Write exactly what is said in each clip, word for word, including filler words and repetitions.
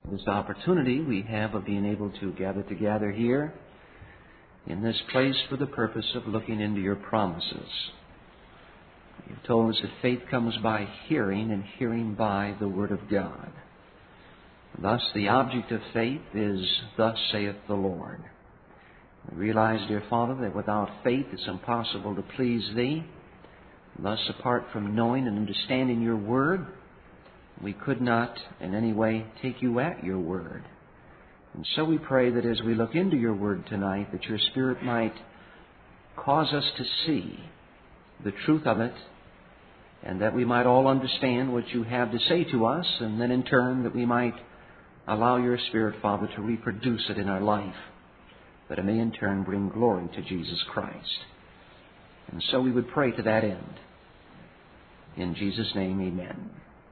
This opportunity we have of being able to gather together here in this place for the purpose of looking into your promises. You've told us that faith comes by hearing, and hearing by the Word of God. Thus, the object of faith is, "Thus saith the Lord." We realize, dear Father, that without faith it's impossible to please Thee. Thus, apart from knowing and understanding your Word, we could not in any way take you at your word. And so we pray that as we look into your word tonight, that your Spirit might cause us to see the truth of it, and that we might all understand what you have to say to us, and then in turn that we might allow your Spirit, Father, to reproduce it in our life, that it may in turn bring glory to Jesus Christ. And so we would pray to that end. In Jesus' name, amen.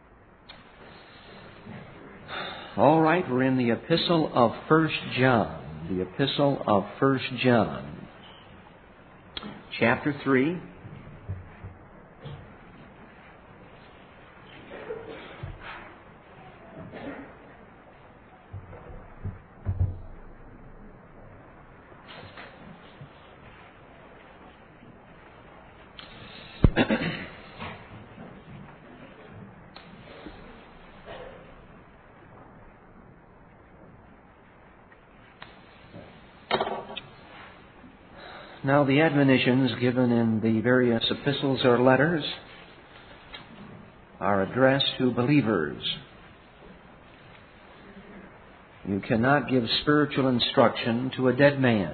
All right, we're in the Epistle of First John. The Epistle of First John. Chapter three. Now, the admonitions given in the various epistles or letters are addressed to believers. You cannot give spiritual instruction to a dead man.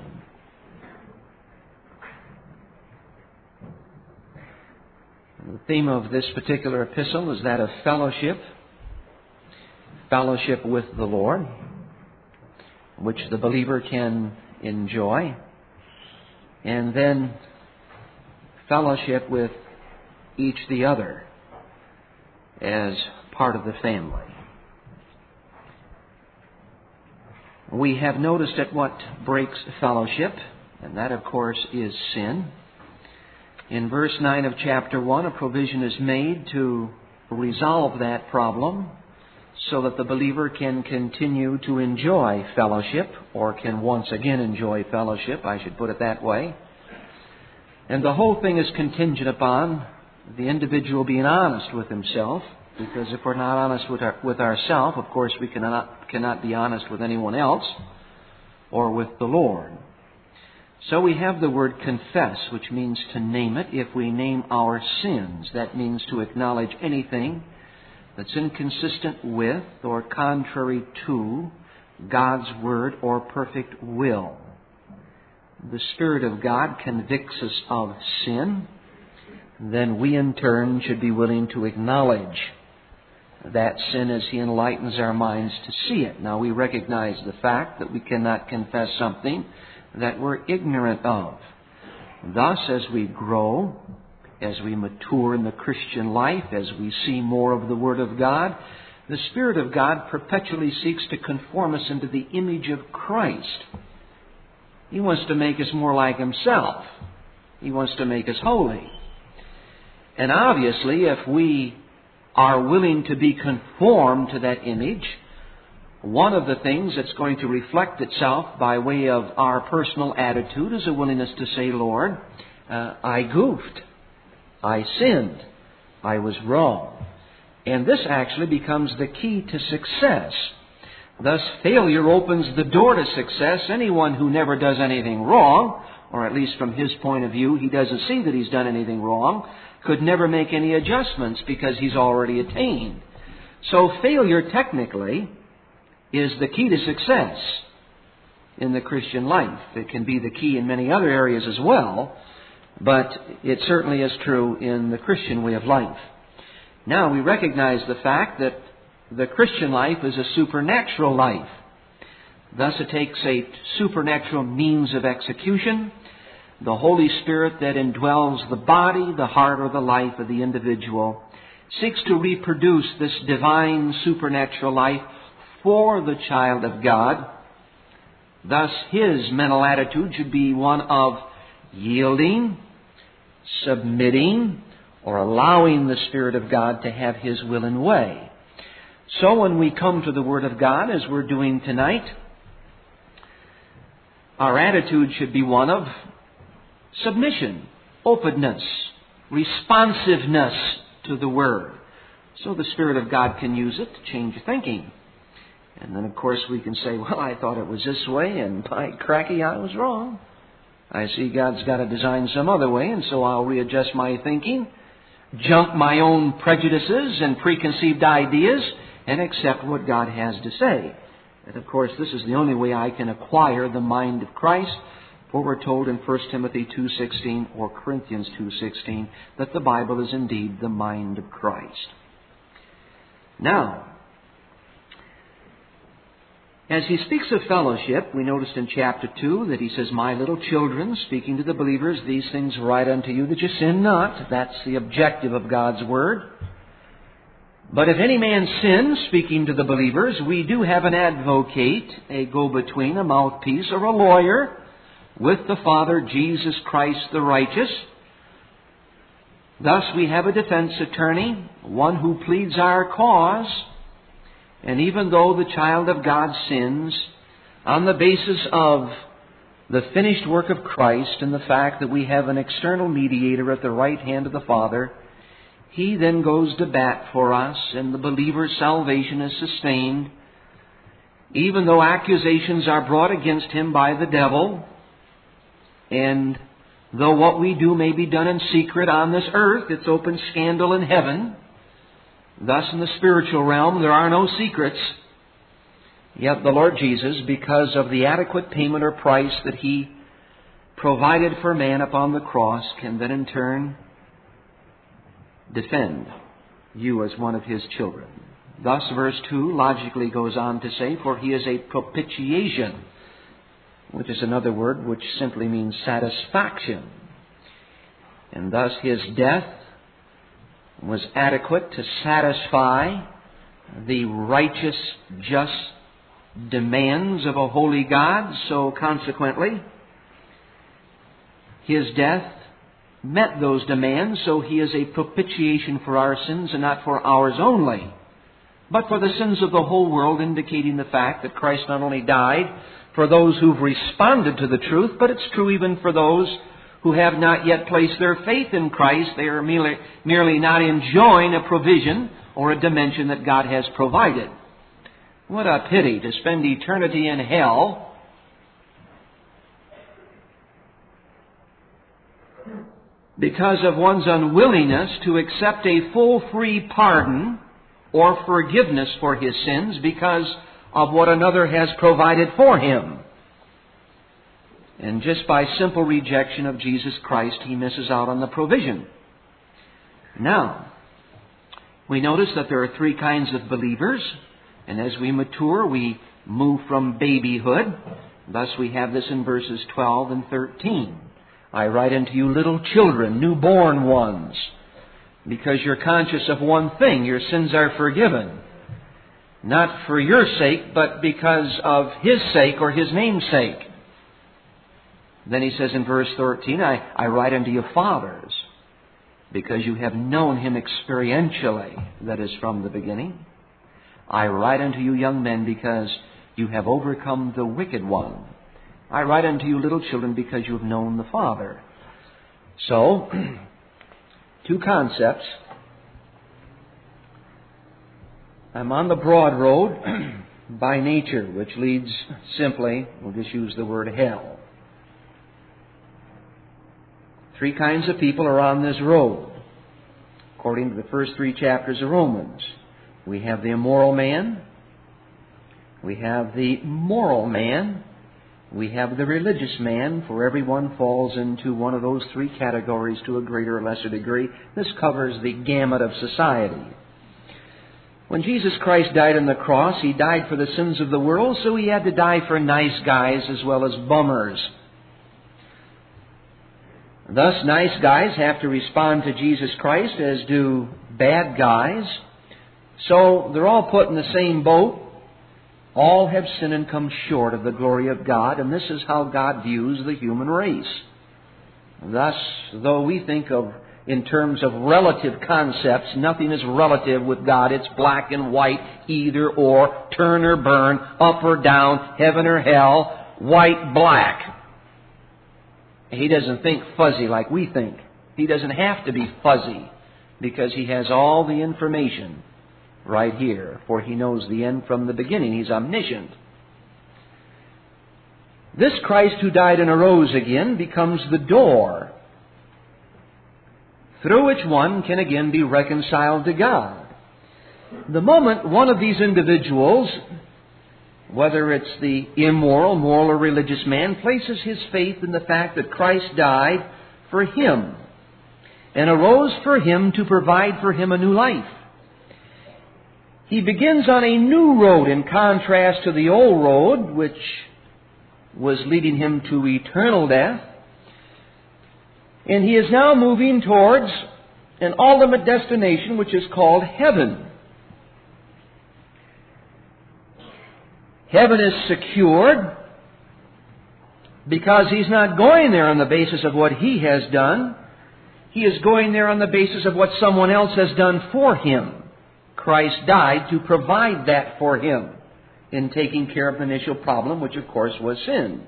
The theme of this particular epistle is that of fellowship, fellowship with the Lord, which the believer can enjoy, and then fellowship with each the other as part of the family. We have noticed at what breaks fellowship, and that, of course, is sin. In verse nine of chapter one, a provision is made to resolve that problem so that the believer can continue to enjoy fellowship, or can once again enjoy fellowship, I should put it that way. And the whole thing is contingent upon the individual being honest with himself, because if we're not honest with, our, with ourselves, of course we cannot, cannot be honest with anyone else or with the Lord. So we have the word confess, which means to name it. If we name our sins, that means to acknowledge anything that's inconsistent with or contrary to God's Word or perfect will. The Spirit of God convicts us of sin. Then we in turn should be willing to acknowledge that sin as He enlightens our minds to see it. Now, we recognize the fact that we cannot confess something that we're ignorant of. Thus, as we grow, as we mature in the Christian life, as we see more of the Word of God, the Spirit of God perpetually seeks to conform us into the image of Christ. He wants to make us more like Himself. He wants to make us holy. And obviously, if we are willing to be conformed to that image, one of the things that's going to reflect itself by way of our personal attitude is a willingness to say, Lord, uh, I goofed. I sinned. I was wrong. And this actually becomes the key to success. Thus, failure opens the door to success. Anyone who never does anything wrong, or at least from his point of view, he doesn't see that he's done anything wrong, could never make any adjustments because he's already attained. So failure, technically, is the key to success in the Christian life. It can be the key in many other areas as well, but it certainly is true in the Christian way of life. Now, we recognize the fact that the Christian life is a supernatural life. Thus, it takes a supernatural means of execution, the Holy Spirit that indwells the body, the heart, or the life of the individual, seeks to reproduce this divine supernatural life for the child of God. Thus, his mental attitude should be one of yielding, submitting, or allowing the Spirit of God to have His will and way. So when we come to the Word of God, as we're doing tonight, our attitude should be one of submission, openness, responsiveness to the Word, so the Spirit of God can use it to change thinking. And then, of course, we can say, well, I thought it was this way, and by cracky, I was wrong. I see God's got to design some other way, and so I'll readjust my thinking, junk my own prejudices and preconceived ideas, and accept what God has to say. And, of course, this is the only way I can acquire the mind of Christ, for we're told in First Timothy two sixteen or Corinthians two sixteen that the Bible is indeed the mind of Christ. Now, as he speaks of fellowship, we noticed in chapter two that he says, "My little children," speaking to the believers, "these things write unto you that you sin not." That's the objective of God's Word. But if any man sins, speaking to the believers, we do have an advocate, a go-between, a mouthpiece, or a lawyer with the Father, Jesus Christ the righteous. Thus we have a defense attorney, one who pleads our cause. And even though the child of God sins, on the basis of the finished work of Christ and the fact that we have an external mediator at the right hand of the Father, He then goes to bat for us, and the believer's salvation is sustained, even though accusations are brought against him by the devil, and though what we do may be done in secret on this earth, it's open scandal in heaven. Thus, in the spiritual realm, there are no secrets. Yet the Lord Jesus, because of the adequate payment or price that He provided for man upon the cross, can then in turn defend you as one of His children. Thus, verse two logically goes on to say, "For He is a propitiation," which is another word which simply means satisfaction. And thus His death was adequate to satisfy the righteous, just demands of a holy God. So consequently, His death met those demands, so He is a propitiation for our sins, and not for ours only, but for the sins of the whole world, indicating the fact that Christ not only died for those who've responded to the truth, but it's true even for those who have not yet placed their faith in Christ. They are merely, merely not enjoying a provision or a dimension that God has provided. What a pity to spend eternity in hell because of one's unwillingness to accept a full free pardon or forgiveness for his sins because of what another has provided for him. And just by simple rejection of Jesus Christ, he misses out on the provision. Now, we notice that there are three kinds of believers, and as we mature, we move from babyhood. Thus we have this in verses twelve and thirteen. "I write unto you little children, newborn ones, because you're conscious of one thing, your sins are forgiven. Not for your sake, but because of His sake or His name's sake." Then he says in verse thirteen, I, I write unto you fathers, because you have known Him experientially, that is, from the beginning. "I write unto you young men, because you have overcome the wicked one. I write unto you little children, because you have known the Father." So, two concepts. I'm on the broad road by nature, which leads simply, we'll just use the word hell. Three kinds of people are on this road, according to the first three chapters of Romans. We have the immoral man, we have the moral man, we have the religious man, for everyone falls into one of those three categories to a greater or lesser degree. This covers the gamut of society. When Jesus Christ died on the cross, He died for the sins of the world, so He had to die for nice guys as well as bummers. Thus, nice guys have to respond to Jesus Christ, as do bad guys. So they're all put in the same boat. All have sinned and come short of the glory of God, and this is how God views the human race. Thus, though we think of in terms of relative concepts. Nothing is relative with God. It's black and white, either or, turn or burn, up or down, heaven or hell, white, black. He doesn't think fuzzy like we think. He doesn't have to be fuzzy because He has all the information right here, for He knows the end from the beginning. He's omniscient. This Christ who died and arose again becomes the door through which one can again be reconciled to God. The moment one of these individuals, whether it's the immoral, moral, or religious man, places his faith in the fact that Christ died for him and arose for him to provide for him a new life, he begins on a new road in contrast to the old road, which was leading him to eternal death. And he is now moving towards an ultimate destination which is called heaven. Heaven is secured because he's not going there on the basis of what he has done. He is going there on the basis of what someone else has done for him. Christ died to provide that for him in taking care of the initial problem, which of course was sin.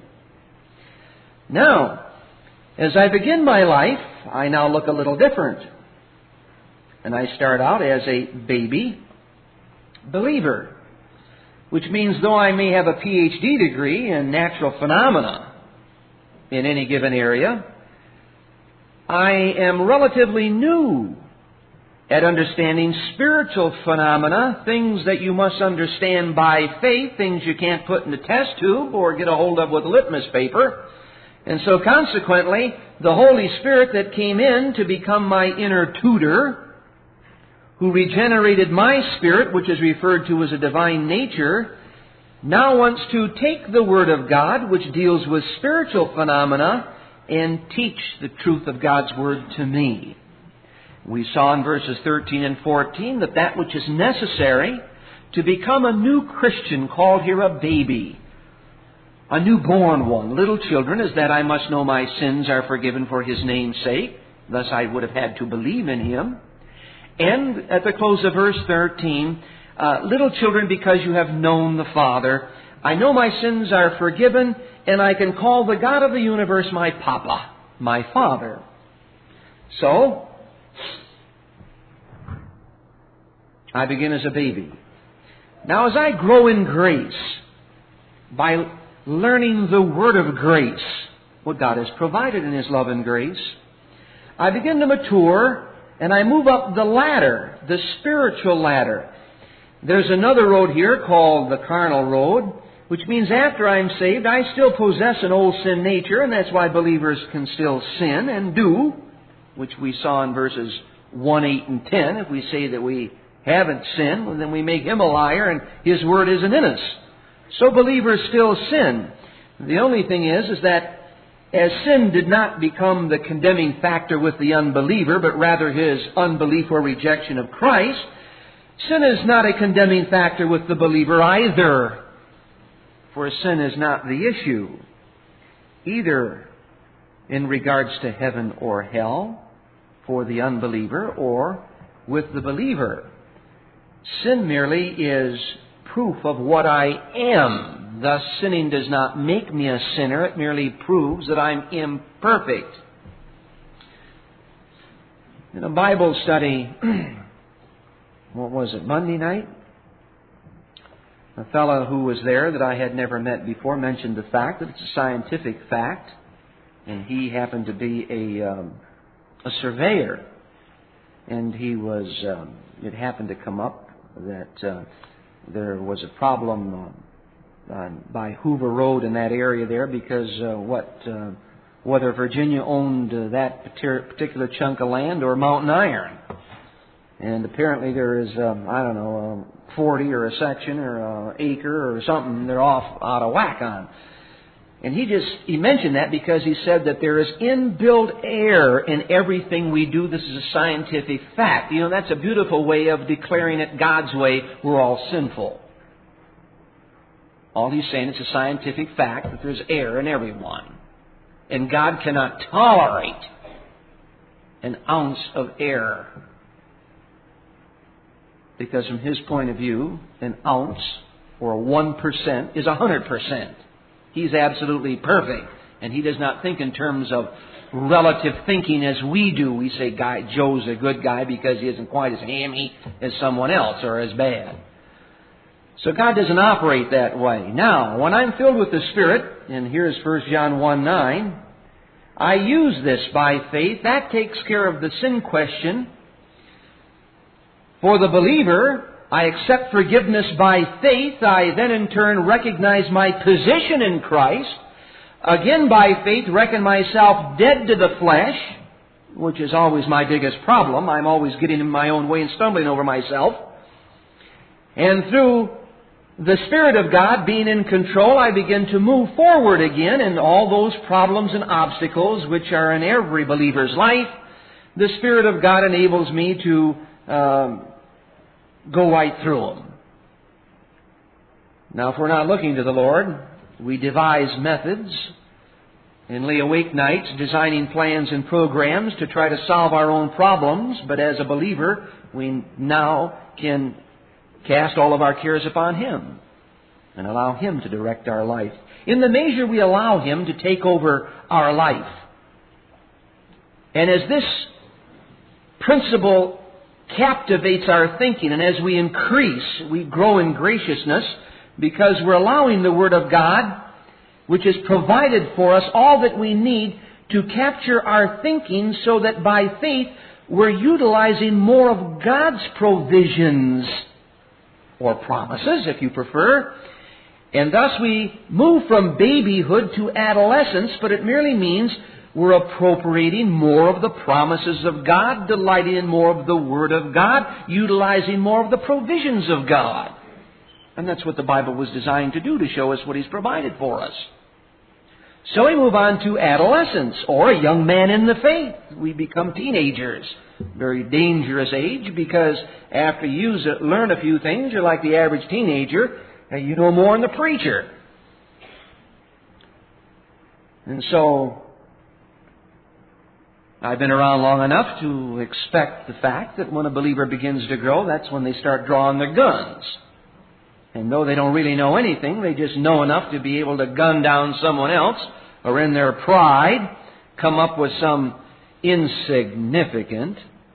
Now, as I begin my life, I now look a little different. And I start out as a baby believer, which means though I may have a P H D degree in natural phenomena in any given area, I am relatively new at understanding spiritual phenomena, things that you must understand by faith, things you can't put in a test tube or get a hold of with litmus paper. And so consequently, the Holy Spirit that came in to become my inner tutor, who regenerated my spirit, which is referred to as a divine nature, now wants to take the Word of God, which deals with spiritual phenomena, and teach the truth of God's Word to me. We saw in verses thirteen and fourteen that that which is necessary to become a new Christian, called here a baby, a newborn one, little children, is that I must know my sins are forgiven for His name's sake. Thus I would have had to believe in Him. And at the close of verse thirteen, uh, little children, because you have known the Father, I know my sins are forgiven, and I can call the God of the universe my Papa, my Father. So, I begin as a baby. Now, as I grow in grace, by learning the Word of grace, what God has provided in His love and grace, I begin to mature, and I move up the ladder, the spiritual ladder. There's another road here called the carnal road, which means after I'm saved, I still possess an old sin nature, and that's why believers can still sin and do, which we saw in verses one, eight, and ten. If we say that we haven't sinned, well, then we make Him a liar, and His Word isn't in us. So believers still sin. The only thing is, is that as sin did not become the condemning factor with the unbeliever, but rather his unbelief or rejection of Christ, sin is not a condemning factor with the believer either. For sin is not the issue, either in regards to heaven or hell for the unbeliever or with the believer. Sin merely is proof of what I am. Thus, sinning does not make me a sinner. It merely proves that I'm imperfect. In a Bible study, what was it, Monday night? A fellow who was there that I had never met before mentioned the fact that it's a scientific fact, and he happened to be a, um, a surveyor. And he was, um, it happened to come up that uh, there was a problem uh, uh, by Hoover Road in that area there because uh, what uh, whether Virginia owned uh, that particular chunk of land or Mountain Iron. And apparently there is, um, I don't know, um, forty or a section or an acre or something they're off out of whack on. And he just, he mentioned that because he said that there is inbuilt error in everything we do. This is a scientific fact. You know, that's a beautiful way of declaring it God's way. We're all sinful. All he's saying is a scientific fact that there's error in everyone. And God cannot tolerate an ounce of error. Because from his point of view, an ounce or one percent is a hundred percent. He's absolutely perfect. And he does not think in terms of relative thinking as we do. We say guy Joe's a good guy because he isn't quite as hammy as someone else or as bad. So God doesn't operate that way. Now, when I'm filled with the Spirit, and here's First John one nine, I use this by faith. That takes care of the sin question. For the believer, I accept forgiveness by faith. I then in turn recognize my position in Christ. Again, by faith, reckon myself dead to the flesh, which is always my biggest problem. I'm always getting in my own way and stumbling over myself. And through the Spirit of God being in control, I begin to move forward again in all those problems and obstacles which are in every believer's life. The Spirit of God enables me to um, go right through them. Now, if we're not looking to the Lord, we devise methods and lay awake nights designing plans and programs to try to solve our own problems. But as a believer, we now can cast all of our cares upon Him and allow Him to direct our life. In the measure we allow Him to take over our life. And as this principle captivates our thinking, and as we increase, we grow in graciousness because we're allowing the Word of God, which has provided for us all that we need to capture our thinking so that by faith we're utilizing more of God's provisions or promises, if you prefer. And thus we move from babyhood to adolescence, but it merely means we're appropriating more of the promises of God, delighting in more of the Word of God, utilizing more of the provisions of God. And that's what the Bible was designed to do, to show us what He's provided for us. So we move on to adolescence, or a young man in the faith. We become teenagers. Very dangerous age, because after you learn a few things, you're like the average teenager, and you know more than the preacher. And so I've been around long enough to expect the fact that when a believer begins to grow, that's when they start drawing their guns. And though they don't really know anything, they just know enough to be able to gun down someone else, or in their pride, come up with some insignificant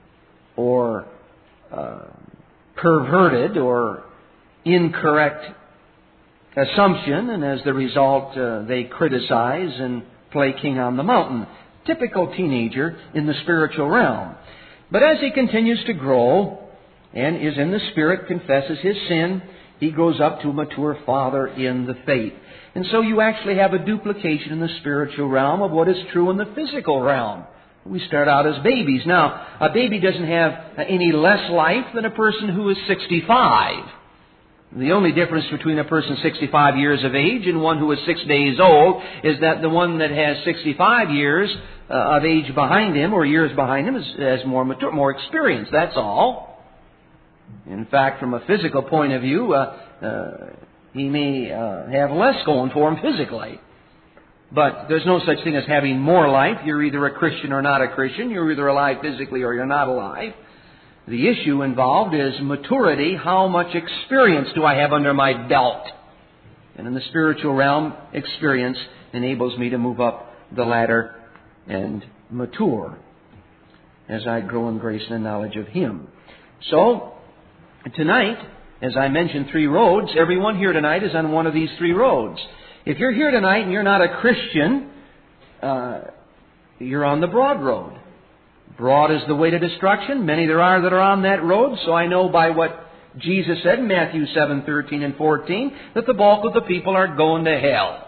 or uh, perverted or incorrect assumption, and as the result, uh, they criticize and play king on the mountain. Typical teenager in the spiritual realm. But as he continues to grow and is in the Spirit, confesses his sin, he grows up to a mature father in the faith. And so you actually have a duplication in the spiritual realm of what is true in the physical realm. We start out as babies. Now, a baby doesn't have any less life than a person who is sixty-five. The only difference between a person sixty-five years of age and one who is six days old is that the one that has sixty-five years uh, of age behind him, or years behind him, is, has more mature, more experience. That's all. In fact, from a physical point of view, uh, uh, he may uh, have less going for him physically. But there's no such thing as having more life. You're either a Christian or not a Christian. You're either alive physically or you're not alive. The issue involved is maturity. How much experience do I have under my belt? And in the spiritual realm, experience enables me to move up the ladder and mature as I grow in grace and knowledge of Him. So, tonight, as I mentioned, three roads. Everyone here tonight is on one of these three roads. If you're here tonight and you're not a Christian, uh, you're on the broad road. Broad is the way to destruction. Many there are that are on that road. So I know by what Jesus said in Matthew seven thirteen and fourteen that the bulk of the people are going to hell.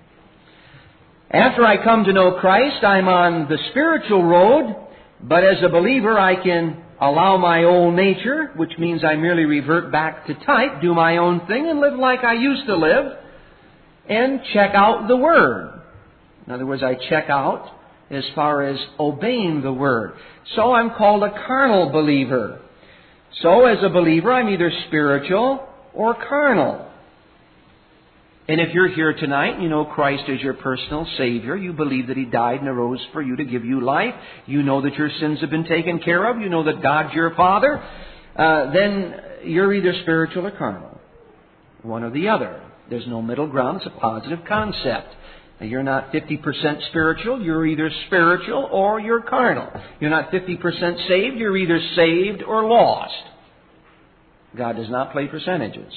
After I come to know Christ, I'm on the spiritual road. But as a believer, I can allow my old nature, which means I merely revert back to type, do my own thing, and live like I used to live, and check out the Word. In other words, I check out as far as obeying the Word. So I'm called a carnal believer. So as a believer, I'm either spiritual or carnal. And if you're here tonight and you know Christ as your personal Savior, you believe that He died and arose for you to give you life, you know that your sins have been taken care of, you know that God's your Father, uh, then you're either spiritual or carnal. One or the other. There's no middle ground. It's a positive concept. You're not fifty percent spiritual. You're either spiritual or you're carnal. You're not fifty percent saved. You're either saved or lost. God does not play percentages.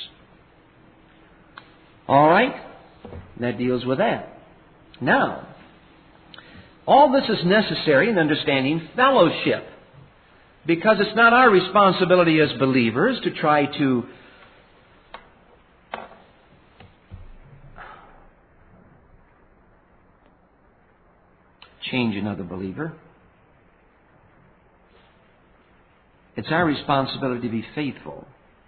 All right? That deals with that. Now, all this is necessary in understanding fellowship, because it's not our responsibility as believers to try to change another believer. It's our responsibility to be faithful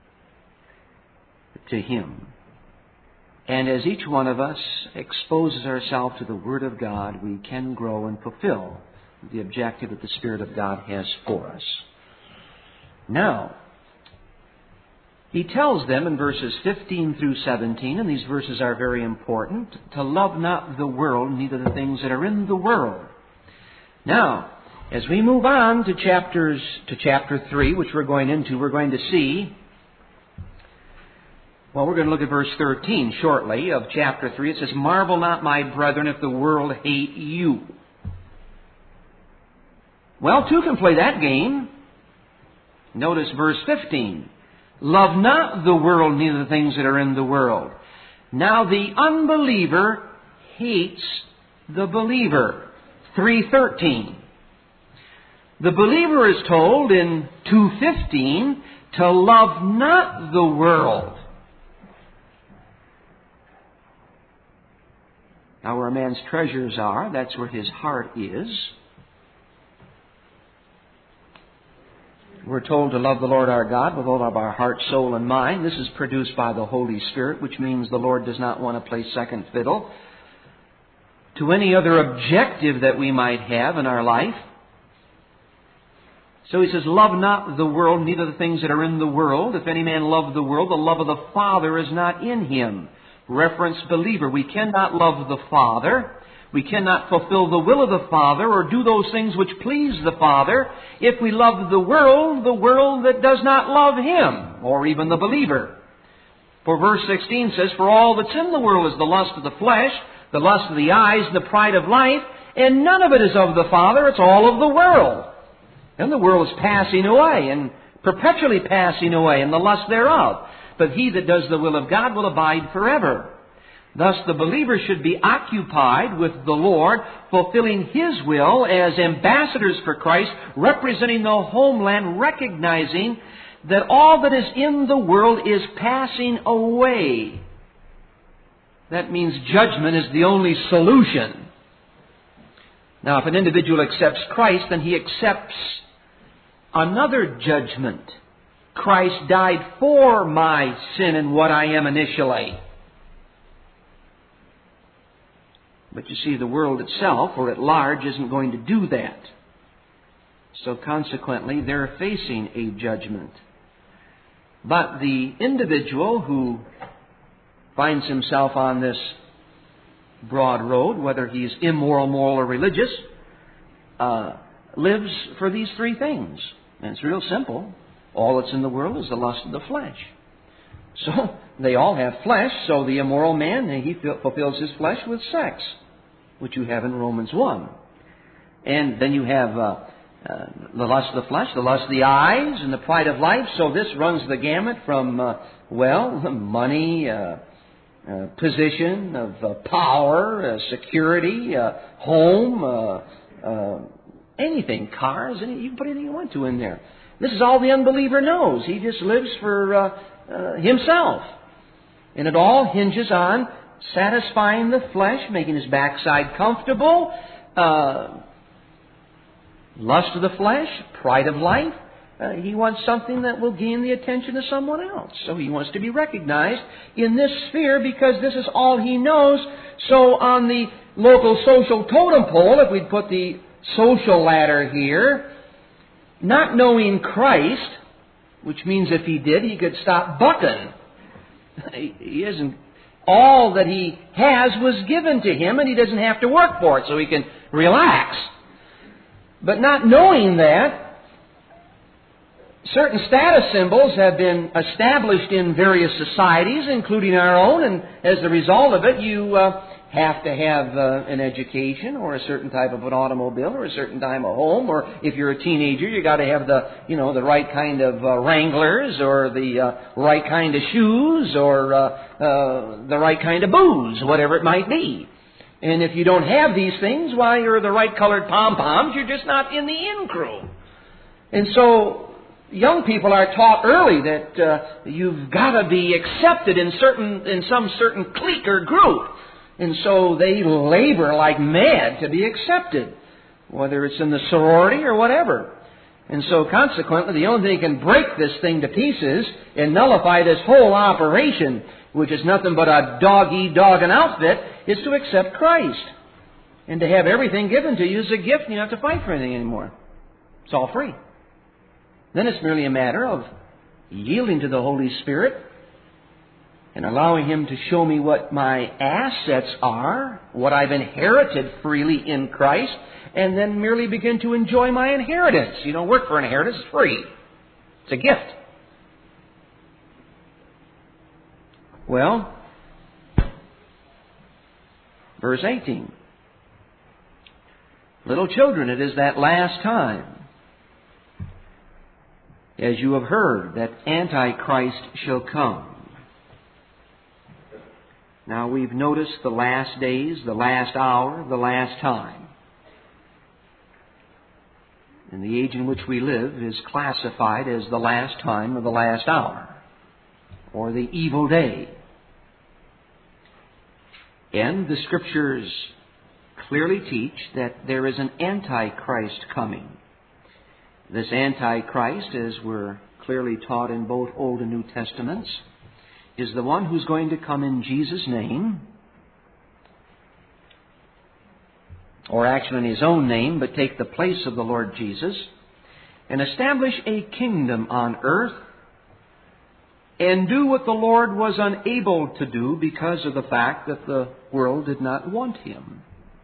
to Him. And as each one of us exposes ourselves to the Word of God, we can grow and fulfill the objective that the Spirit of God has for us. Now, He tells them in verses fifteen through seventeen, and these verses are very important, to love not the world, neither the things that are in the world. Now, as we move on to chapters to chapter three, which we're going into, we're going to see, well, we're going to look at verse thirteen shortly of chapter three. It says, "Marvel not, my brethren, if the world hate you." Well, two can play that game. Notice verse fifteen. "Love not the world, neither the things that are in the world." Now, the unbeliever hates the believer. three thirteen. The believer is told in two fifteen to love not the world. Now, where a man's treasures are, that's where his heart is. We're told to love the Lord our God with all of our heart, soul, and mind. This is produced by the Holy Spirit, which means the Lord does not want to play second fiddle to any other objective that we might have in our life. So He says, "Love not the world, neither the things that are in the world. If any man love the world, the love of the Father is not in him." Reference believer. We cannot love the Father. We cannot fulfill the will of the Father or do those things which please the Father if we love the world, the world that does not love Him, or even the believer. For verse sixteen says, "For all that's in the world is the lust of the flesh, the lust of the eyes, and the pride of life, and none of it is of the Father, it's all of the world. And the world is passing away, and perpetually passing away, and the lust thereof. But he that does the will of God will abide forever." Thus the believer should be occupied with the Lord, fulfilling His will as ambassadors for Christ, representing the homeland, recognizing that all that is in the world is passing away. That means judgment is the only solution. Now, if an individual accepts Christ, then he accepts another judgment. Christ died for my sin and what I am initially. But you see, the world itself, or at large, isn't going to do that. So consequently, they're facing a judgment. But the individual who finds himself on this broad road, whether he's immoral, moral, or religious, uh, lives for these three things. And it's real simple. All that's in the world is the lust of the flesh. So they all have flesh, so the immoral man, he fulfills his flesh with sex, which you have in Romans one. And then you have uh, uh, the lust of the flesh, the lust of the eyes, and the pride of life. So this runs the gamut from, uh, well, money, uh, uh, position, of uh, power, uh, security, uh, home, uh, uh, anything, cars, any, you can put anything you want to in there. This is all the unbeliever knows. He just lives for uh, uh, himself. And it all hinges on satisfying the flesh, making his backside comfortable, uh, lust of the flesh, pride of life. Uh, he wants something that will gain the attention of someone else. So he wants to be recognized in this sphere because this is all he knows. So on the local social totem pole, if we'd put the social ladder here, not knowing Christ, which means if he did, he could stop bucking. He isn't All that he has was given to him, and he doesn't have to work for it, so he can relax. But not knowing that, certain status symbols have been established in various societies, including our own, and as a result of it, you uh, have to have uh, an education or a certain type of an automobile or a certain type of home, or if you're a teenager, you got to have the, you know, the right kind of uh, Wranglers or the uh, right kind of shoes or uh, uh, the right kind of booze, whatever it might be. And if you don't have these things, why, you're the right colored pom-poms, you're just not in the in crew. And so young people are taught early that uh, you've got to be accepted in certain in some certain clique or group. And so they labor like mad to be accepted, whether it's in the sorority or whatever. And so consequently, the only thing that can break this thing to pieces and nullify this whole operation, which is nothing but a dog-eat-dog and outfit, is to accept Christ. And to have everything given to you as a gift, and you don't have to fight for anything anymore. It's all free. Then it's merely a matter of yielding to the Holy Spirit and allowing Him to show me what my assets are, what I've inherited freely in Christ, and then merely begin to enjoy my inheritance. You don't work for an inheritance, it's free. It's a gift. Well, verse eighteen. Little children, it is that last time, as you have heard, that Antichrist shall come. Now we've noticed the last days, the last hour, the last time. And the age in which we live is classified as the last time or the last hour, or the evil day. And the Scriptures clearly teach that there is an Antichrist coming. This Antichrist, as we're clearly taught in both Old and New Testaments, is the one who's going to come in Jesus' name, or actually in His own name, but take the place of the Lord Jesus, and establish a kingdom on earth, and do what the Lord was unable to do because of the fact that the world did not want Him.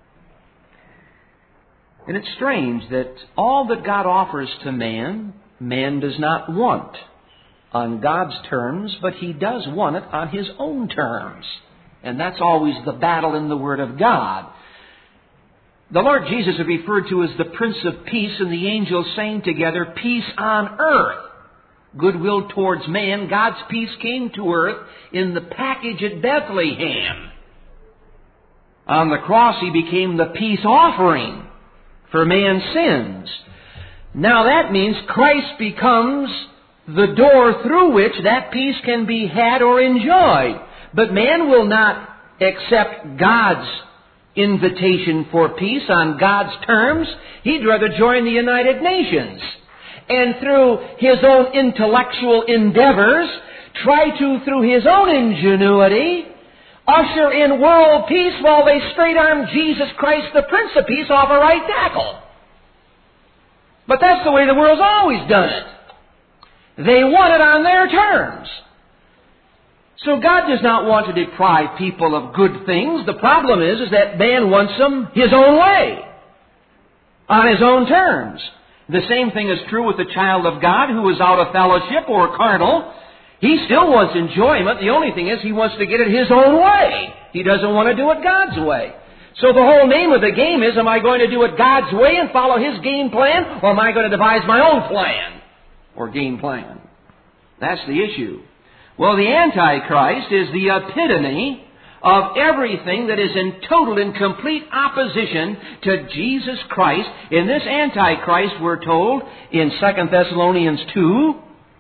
And it's strange that all that God offers to man, man does not want on God's terms, but He does want it on His own terms. And that's always the battle in the Word of God. The Lord Jesus is referred to as the Prince of Peace, and the angels saying together, peace on earth, goodwill towards man. God's peace came to earth in the package at Bethlehem. On the cross He became the peace offering for man's sins. Now that means Christ becomes the door through which that peace can be had or enjoyed. But man will not accept God's invitation for peace on God's terms. He'd rather join the United Nations, and through his own intellectual endeavors, try to, through his own ingenuity, usher in world peace while they straight-arm Jesus Christ, the Prince of Peace, off a right tackle. But that's the way the world's always done it. They want it on their terms. So God does not want to deprive people of good things. The problem is, is that man wants them his own way, on his own terms. The same thing is true with the child of God who is out of fellowship or carnal. He still wants enjoyment. The only thing is he wants to get it his own way. He doesn't want to do it God's way. So the whole name of the game is, am I going to do it God's way and follow His game plan, or am I going to devise my own plan or game plan? That's the issue. Well, the Antichrist is the epitome of everything that is in total and complete opposition to Jesus Christ. In this Antichrist, we're told in Second Thessalonians two,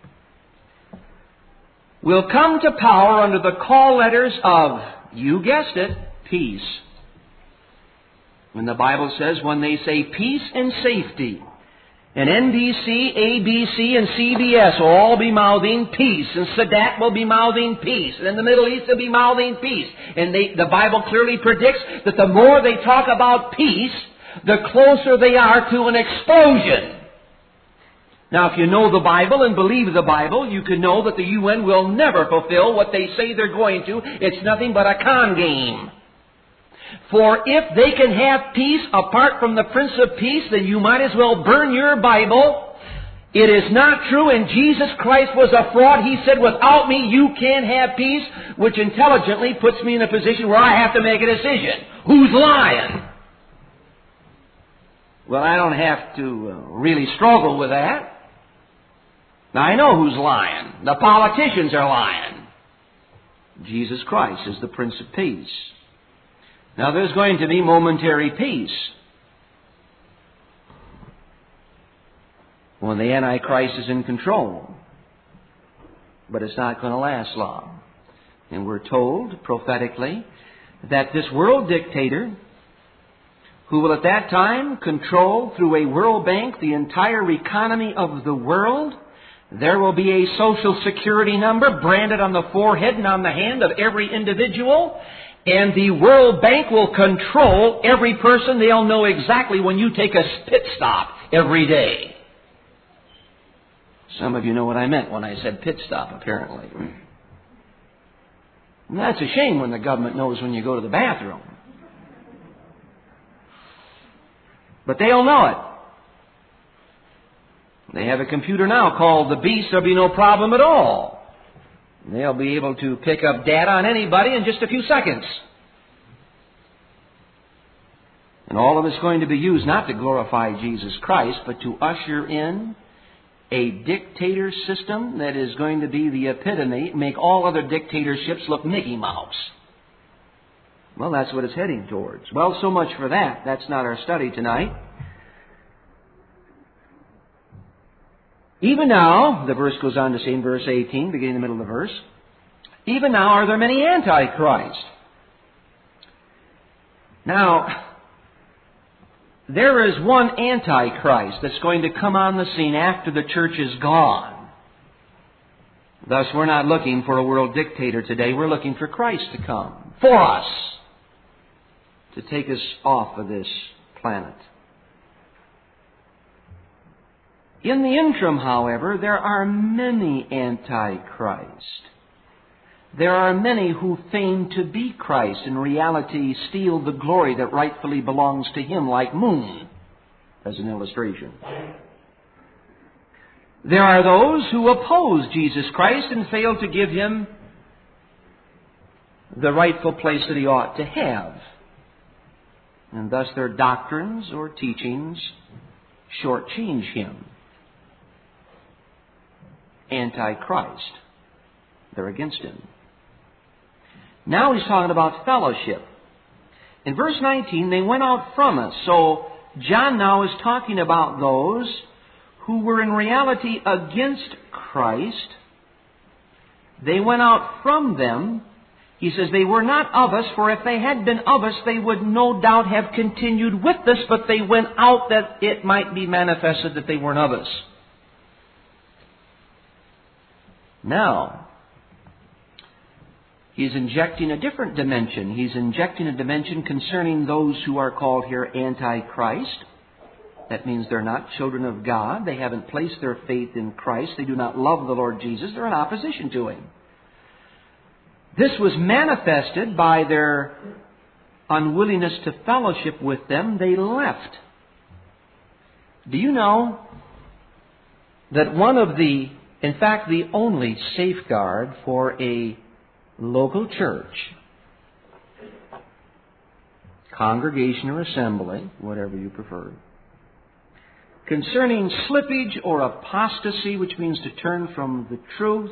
will come to power under the call letters of, you guessed it, peace. When the Bible says, when they say peace and safety, and N B C, A B C, and C B S will all be mouthing peace, and Sadat will be mouthing peace, and in the Middle East they'll be mouthing peace. And they, the Bible clearly predicts that the more they talk about peace, the closer they are to an explosion. Now, if you know the Bible and believe the Bible, you can know that the U N will never fulfill what they say they're going to. It's nothing but a con game. For if they can have peace apart from the Prince of Peace, then you might as well burn your Bible. It is not true, and Jesus Christ was a fraud. He said, without me you can't have peace, which intelligently puts me in a position where I have to make a decision. Who's lying? Well, I don't have to uh, really struggle with that. Now, I know who's lying. The politicians are lying. Jesus Christ is the Prince of Peace. Now, there's going to be momentary peace when the Antichrist is in control. But it's not going to last long. And we're told prophetically that this world dictator, who will at that time control through a World Bank the entire economy of the world, there will be a Social Security number branded on the forehead and on the hand of every individual. And the World Bank will control every person. They'll know exactly when you take a pit stop every day. Some of you know what I meant when I said pit stop, apparently. And that's a shame when the government knows when you go to the bathroom. But they'll know it. They have a computer now called the Beast. There'll be no problem at all. They'll be able to pick up data on anybody in just a few seconds. And all of it's going to be used not to glorify Jesus Christ, but to usher in a dictator system that is going to be the epitome, make all other dictatorships look Mickey Mouse. Well, that's what it's heading towards. Well, so much for that. That's not our study tonight. Even now, the verse goes on to say in verse eighteen, beginning in the middle of the verse, even now are there many antichrists. Now, there is one antichrist that's going to come on the scene after the church is gone. Thus, we're not looking for a world dictator today. We're looking for Christ to come for us, to take us off of this planet. In the interim, however, there are many antichrists. There are many who feign to be Christ, in reality steal the glory that rightfully belongs to Him, like Moon, as an illustration. There are those who oppose Jesus Christ and fail to give Him the rightful place that He ought to have. And thus their doctrines or teachings shortchange Him. Antichrist. They're against Him. Now he's talking about fellowship. In verse nineteen, they went out from us. So John now is talking about those who were in reality against Christ. They went out from them. He says they were not of us, for if they had been of us, they would no doubt have continued with us, but they went out that it might be manifested that they weren't of us. Now, he's injecting a different dimension. He's injecting a dimension concerning those who are called here Antichrist. That means they're not children of God. They haven't placed their faith in Christ. They do not love the Lord Jesus. They're in opposition to Him. This was manifested by their unwillingness to fellowship with them. They left. Do you know that one of the, in fact, the only safeguard for a local church, congregation or assembly, whatever you prefer, concerning slippage or apostasy, which means to turn from the truth,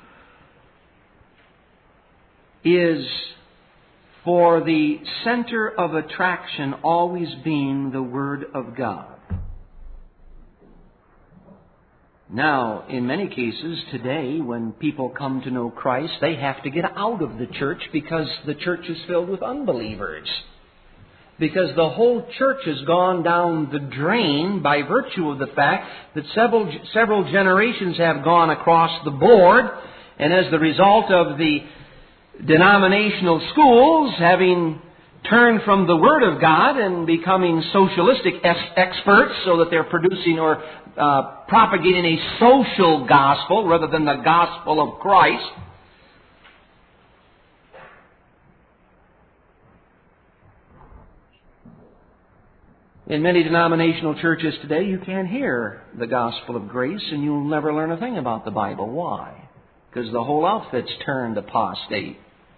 is for the center of attraction always being the Word of God. Now, in many cases today, when people come to know Christ, they have to get out of the church because the church is filled with unbelievers. Because the whole church has gone down the drain by virtue of the fact that several, several generations have gone across the board, and as the result of the denominational schools having turn from the Word of God and becoming socialistic es- experts so that they're producing or uh, propagating a social gospel rather than the gospel of Christ. In many denominational churches today, you can't hear the gospel of grace and you'll never learn a thing about the Bible. Why? Because the whole outfit's turned apostate.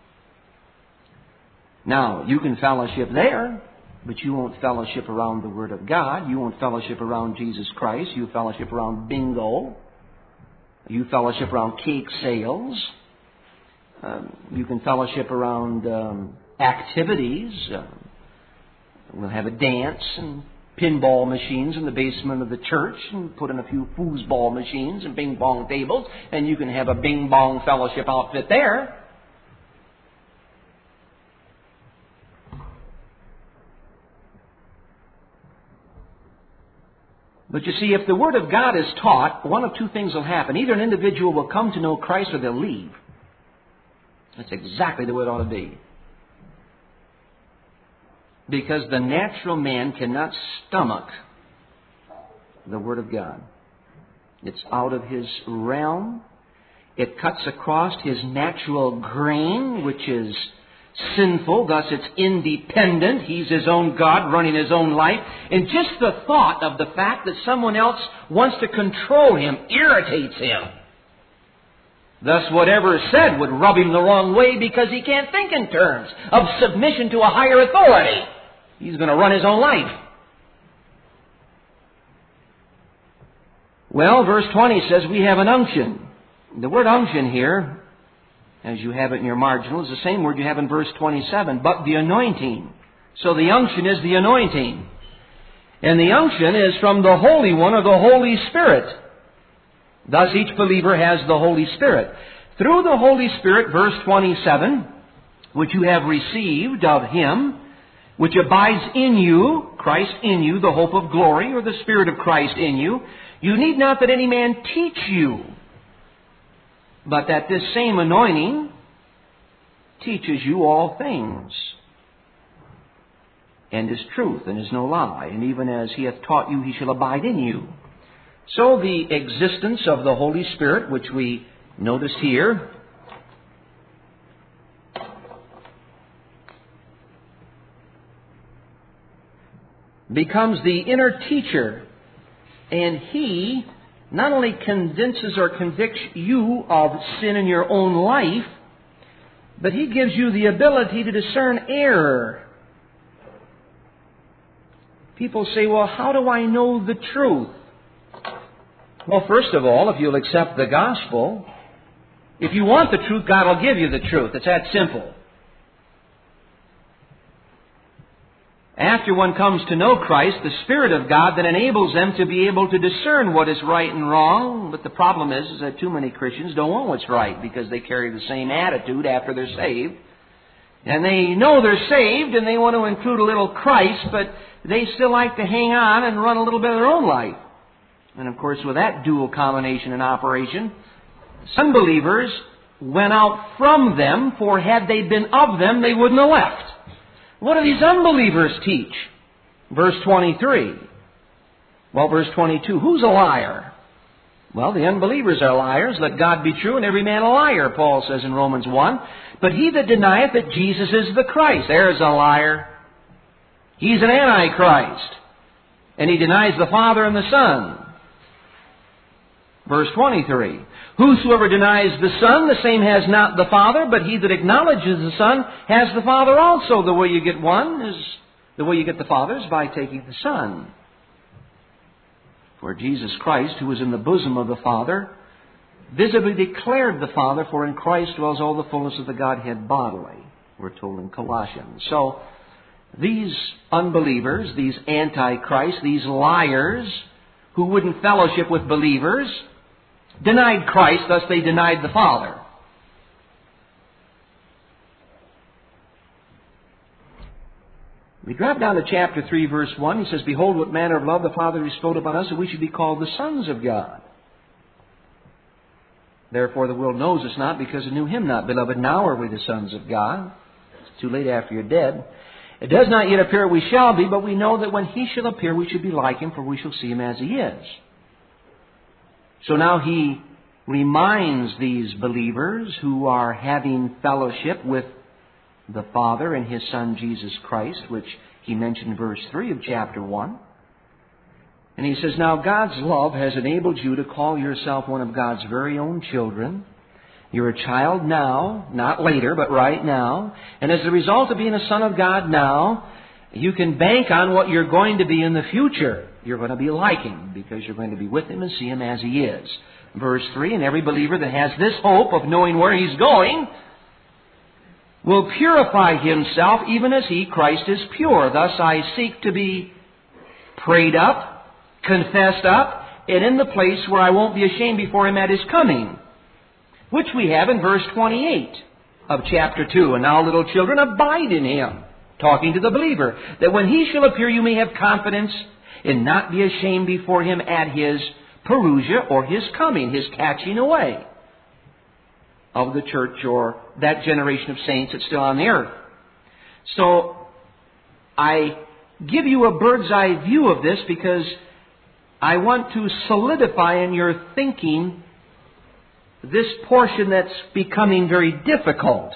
Now, you can fellowship there, but you won't fellowship around the Word of God. You won't fellowship around Jesus Christ. You fellowship around bingo. You fellowship around cake sales. Um, you can fellowship around um, activities. Uh, we'll have a dance and pinball machines in the basement of the church and put in a few foosball machines and bing-bong tables, and you can have a bing-bong fellowship outfit there. But you see, if the Word of God is taught, one of two things will happen. Either an individual will come to know Christ or they'll leave. That's exactly the way it ought to be. Because the natural man cannot stomach the Word of God. It's out of his realm. It cuts across his natural grain, which is sinful, thus it's independent. He's his own God, running his own life. And just the thought of the fact that someone else wants to control him irritates him. Thus, whatever is said would rub him the wrong way because he can't think in terms of submission to a higher authority. He's going to run his own life. Well, verse twenty says we have an unction. The word unction here, as you have it in your marginal, is the same word you have in verse twenty-seven, but the anointing. So the unction is the anointing. And the unction is from the Holy One or the Holy Spirit. Thus each believer has the Holy Spirit. Through the Holy Spirit, verse twenty-seven, which you have received of Him, which abides in you, Christ in you, the hope of glory, or the Spirit of Christ in you, you need not that any man teach you, but that this same anointing teaches you all things, and is truth, and is no lie. And even as He hath taught you, He shall abide in you. So the existence of the Holy Spirit, which we noticed here, becomes the inner teacher, and He not only convinces or convicts you of sin in your own life, but He gives you the ability to discern error. People say, well, how do I know the truth? Well, first of all, if you'll accept the gospel, if you want the truth, God will give you the truth. It's that simple. After one comes to know Christ, the Spirit of God then enables them to be able to discern what is right and wrong. But the problem is, is that too many Christians don't want what's right because they carry the same attitude after they're saved. And they know they're saved and they want to include a little Christ, but they still like to hang on and run a little bit of their own life. And of course, with that dual combination in operation, some believers went out from them, for had they been of them, they wouldn't have left. What do these unbelievers teach? Verse twenty-three. Well, verse twenty-two. Who's a liar? Well, the unbelievers are liars. Let God be true and every man a liar, Paul says in Romans one. But he that denieth that Jesus is the Christ, there's a liar. He's an antichrist. And he denies the Father and the Son. Verse twenty-three. Whosoever denies the Son, the same has not the Father, but he that acknowledges the Son has the Father also. The way you get one is, the way you get the Father is by taking the Son. For Jesus Christ, who was in the bosom of the Father, visibly declared the Father, for in Christ dwells all the fullness of the Godhead bodily, we're told in Colossians. So, these unbelievers, these antichrists, these liars, who wouldn't fellowship with believers, denied Christ, thus they denied the Father. We drop down to chapter three, verse one. He says, Behold, what manner of love the Father bestowed upon us, that we should be called the sons of God. Therefore the world knows us not, because it knew Him not. Beloved, now are we the sons of God. It's too late after you're dead. It does not yet appear we shall be, but we know that when He shall appear, we shall be like Him, for we shall see Him as He is. So now He reminds these believers who are having fellowship with the Father and His Son Jesus Christ, which He mentioned in verse three of chapter one. And He says, now God's love has enabled you to call yourself one of God's very own children. You're a child now, not later, but right now. And as a result of being a son of God now, you can bank on what you're going to be in the future. You're going to be like Him because you're going to be with Him and see Him as He is. Verse three, and every believer that has this hope of knowing where he's going will purify himself even as He, Christ, is pure. Thus I seek to be prayed up, confessed up, and in the place where I won't be ashamed before Him at His coming, which we have in verse twenty-eight of chapter two. And now, little children, abide in Him, talking to the believer, that when He shall appear you may have confidence and not be ashamed before Him at His parousia or His coming, His catching away of the church or that generation of saints that's still on the earth. So I give you a bird's eye view of this because I want to solidify in your thinking this portion that's becoming very difficult,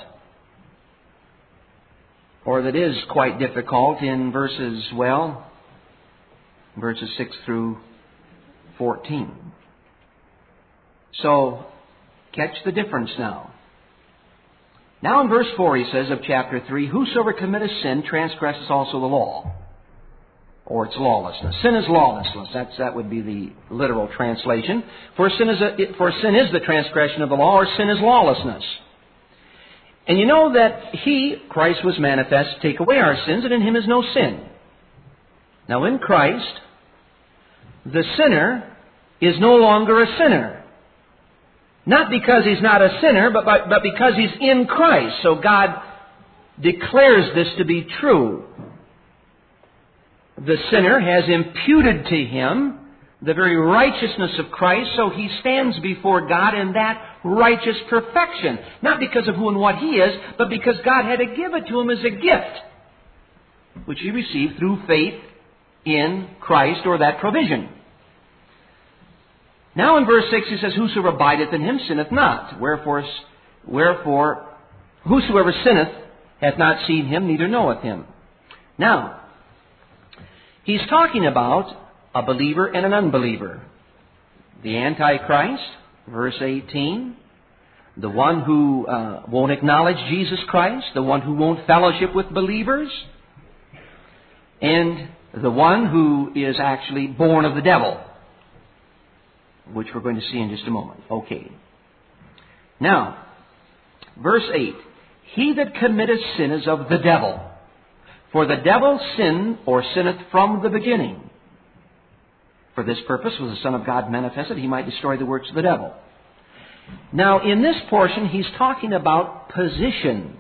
or that is quite difficult in verses, well, verses six through fourteen. So, catch the difference now. Now in verse four he says of chapter three, whosoever committeth sin transgresses also the law. Or it's lawlessness. Sin is lawlessness. That's, that would be the literal translation. For sin is a, for sin is the transgression of the law, or sin is lawlessness. And you know that He, Christ, was manifest to take away our sins, and in Him is no sin. Now in Christ, the sinner is no longer a sinner. Not because he's not a sinner, but, but, but because he's in Christ. So God declares this to be true. The sinner has imputed to him the very righteousness of Christ, so he stands before God in that righteous perfection. Not because of who and what he is, but because God had to give it to him as a gift, which he received through faith in Christ, or that provision. Now in verse six he says, whosoever abideth in Him sinneth not. Wherefore, wherefore whosoever sinneth hath not seen Him, neither knoweth Him. Now, he's talking about a believer and an unbeliever. The Antichrist, verse eighteen, the one who uh, won't acknowledge Jesus Christ, the one who won't fellowship with believers, and the one who is actually born of the devil, which we're going to see in just a moment. Okay. Now, verse eight, he that committeth sin is of the devil. For the devil sinned, or sinneth from the beginning. For this purpose was the Son of God manifested, He might destroy the works of the devil. Now, in this portion, he's talking about position.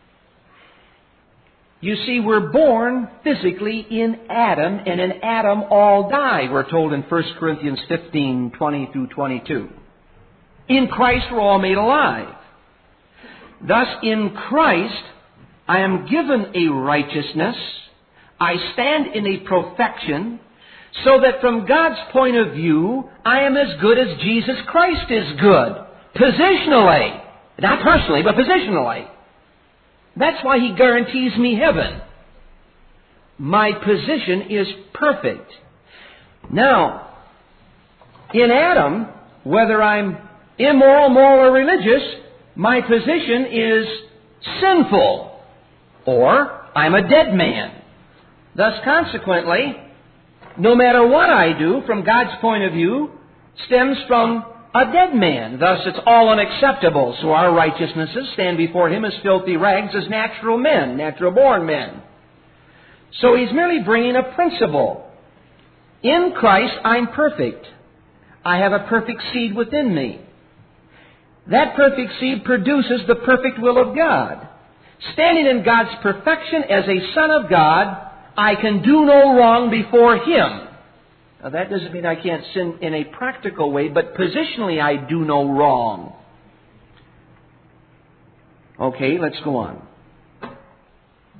You see, we're born physically in Adam, and in Adam all die, we're told in First Corinthians fifteen, twenty through twenty-two. In Christ we're all made alive. Thus, in Christ, I am given a righteousness. I stand in a perfection, so that from God's point of view, I am as good as Jesus Christ is good. Positionally. Not personally, but positionally. That's why He guarantees me heaven. My position is perfect. Now, in Adam, whether I'm immoral, moral, or religious, my position is sinful. Or I'm a dead man. Thus, consequently, no matter what I do, from God's point of view, stems from a dead man. Thus, it's all unacceptable. So our righteousnesses stand before Him as filthy rags, as natural men, natural-born men. So He's merely bringing a principle. In Christ, I'm perfect. I have a perfect seed within me. That perfect seed produces the perfect will of God. Standing in God's perfection as a son of God, I can do no wrong before Him. Now, that doesn't mean I can't sin in a practical way, but positionally I do no wrong. Okay, let's go on.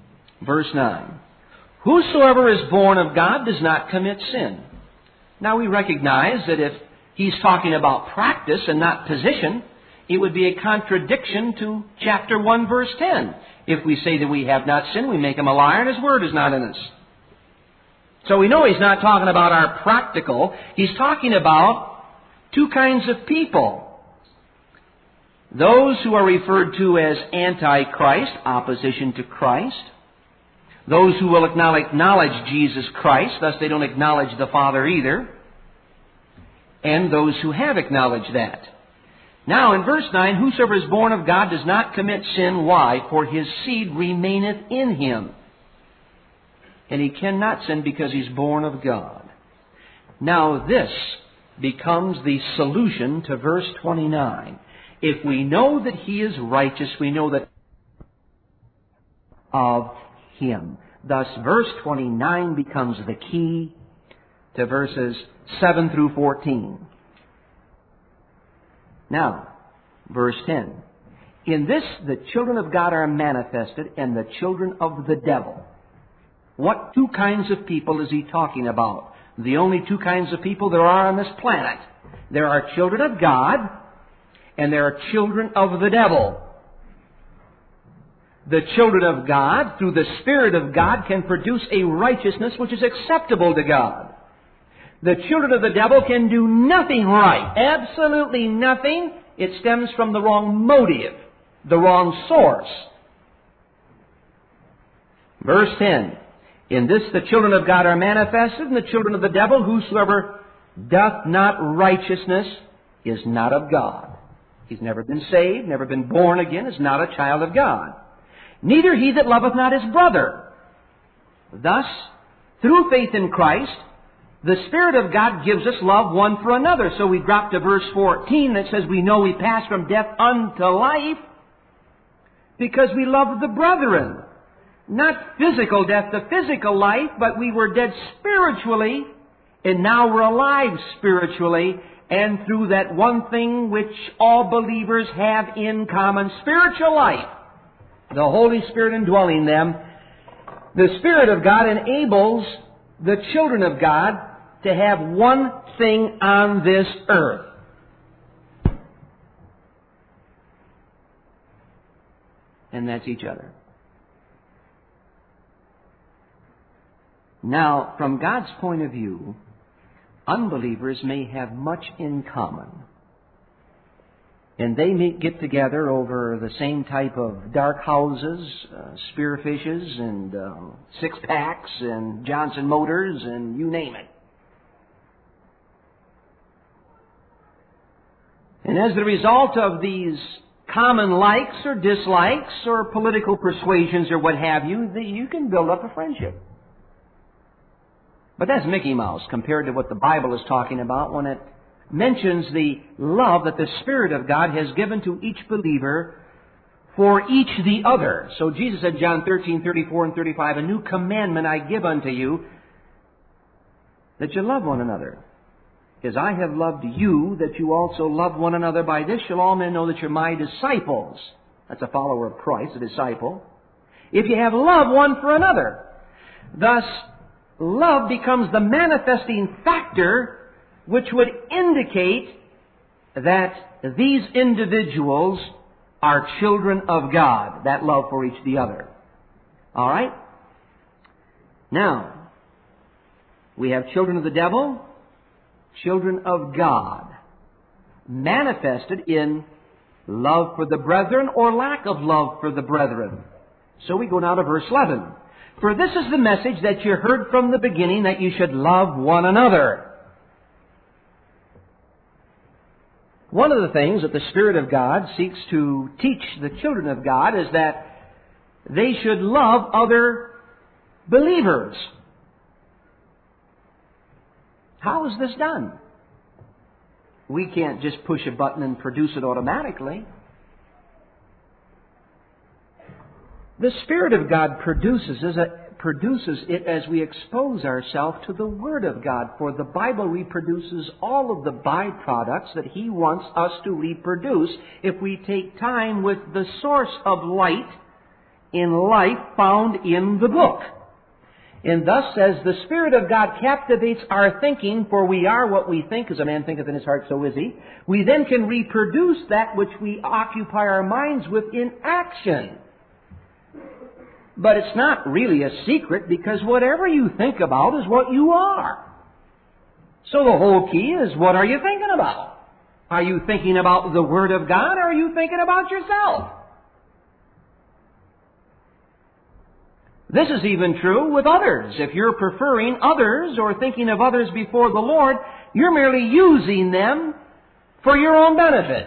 verse nine. Whosoever is born of God does not commit sin. Now we recognize that if he's talking about practice and not position, it would be a contradiction to chapter one, verse ten. If we say that we have not sinned, we make him a liar and his word is not in us. So we know he's not talking about our practical. He's talking about two kinds of people. Those who are referred to as antichrist, opposition to Christ. Those who will acknowledge Jesus Christ, thus they don't acknowledge the Father either. And those who have acknowledged that. Now in verse nine, whosoever is born of God does not commit sin. Why? For his seed remaineth in him. And he cannot sin because he's born of God. Now this becomes the solution to verse twenty-nine. If we know that he is righteous, we know that of him. Thus, verse twenty-nine becomes the key to verses seven through fourteen. Now, verse ten. In this the children of God are manifested, and the children of the devil. What two kinds of people is he talking about? The only two kinds of people there are on this planet. There are children of God, and there are children of the devil. The children of God, through the Spirit of God, can produce a righteousness which is acceptable to God. The children of the devil can do nothing right. Absolutely nothing. It stems from the wrong motive, the wrong source. Verse ten. In this the children of God are manifested, and the children of the devil, whosoever doth not righteousness is not of God. He's never been saved, never been born again, is not a child of God. Neither he that loveth not his brother. Thus, through faith in Christ, the Spirit of God gives us love one for another. So we drop to verse fourteen that says we know we pass from death unto life because we love the brethren. Not physical death to physical life, but we were dead spiritually, and now we're alive spiritually, and through that one thing which all believers have in common, spiritual life, the Holy Spirit indwelling them, the Spirit of God enables the children of God to have one thing on this earth. And that's each other. Now, from God's point of view, unbelievers may have much in common. And they may get together over the same type of dark houses, uh, spearfishes, and uh, six-packs, and Johnson Motors, and you name it. And as the result of these common likes or dislikes or political persuasions or what have you, you can build up a friendship. But that's Mickey Mouse compared to what the Bible is talking about when it mentions the love that the Spirit of God has given to each believer for each the other. So Jesus said, John thirteen, thirty-four and thirty-five, a new commandment I give unto you, that you love one another. As I have loved you, that you also love one another. By this shall all men know that you're my disciples. That's a follower of Christ, a disciple. If you have love one for another. Thus, love becomes the manifesting factor which would indicate that these individuals are children of God. That love for each the other. All right? Now, we have children of the devil, children of God, manifested in love for the brethren or lack of love for the brethren. So we go now to verse eleven. For this is the message that you heard from the beginning, that you should love one another. One of the things that the Spirit of God seeks to teach the children of God is that they should love other believers. How is this done? We can't just push a button and produce it automatically. The Spirit of God produces it, produces it as we expose ourselves to the Word of God. For the Bible reproduces all of the byproducts that He wants us to reproduce if we take time with the source of light in life found in the book. And thus says, the Spirit of God captivates our thinking, for we are what we think, as a man thinketh in his heart, so is he. We then can reproduce that which we occupy our minds with in action. But it's not really a secret, because whatever you think about is what you are. So the whole key is, what are you thinking about? Are you thinking about the Word of God, or are you thinking about yourself? This is even true with others. If you're preferring others or thinking of others before the Lord, you're merely using them for your own benefit.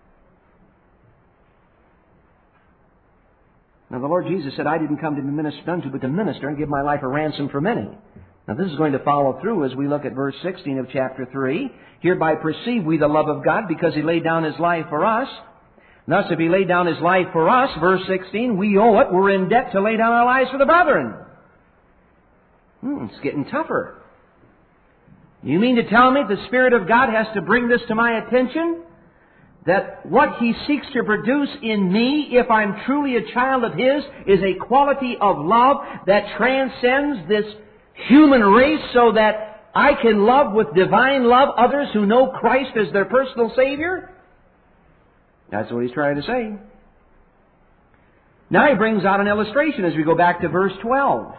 Now, the Lord Jesus said, I didn't come to be ministered unto, but to minister and give my life a ransom for many. Now, this is going to follow through as we look at verse sixteen of chapter three. Hereby perceive we the love of God, because He laid down His life for us. Thus, if He laid down His life for us, verse sixteen, we owe it. We're in debt to lay down our lives for the brethren. Hmm, it's getting tougher. You mean to tell me the Spirit of God has to bring this to my attention? That what He seeks to produce in me, if I'm truly a child of His, is a quality of love that transcends this human race, so that I can love with divine love others who know Christ as their personal Savior? That's what He's trying to say. Now He brings out an illustration as we go back to verse twelve.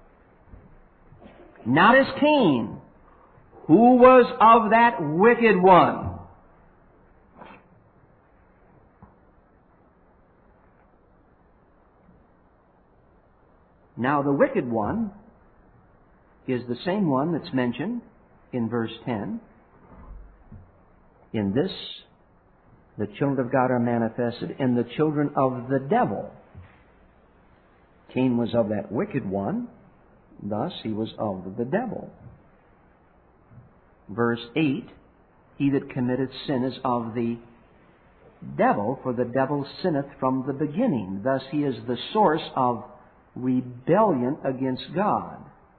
Not as Cain, who was of that wicked one. Now the wicked one is the same one that's mentioned in verse ten. In this, the children of God are manifested, and the children of the devil. Cain was of that wicked one, thus he was of the devil. Verse eight, he that committeth sin is of the devil, for the devil sinneth from the beginning. Thus he is the source of rebellion against God.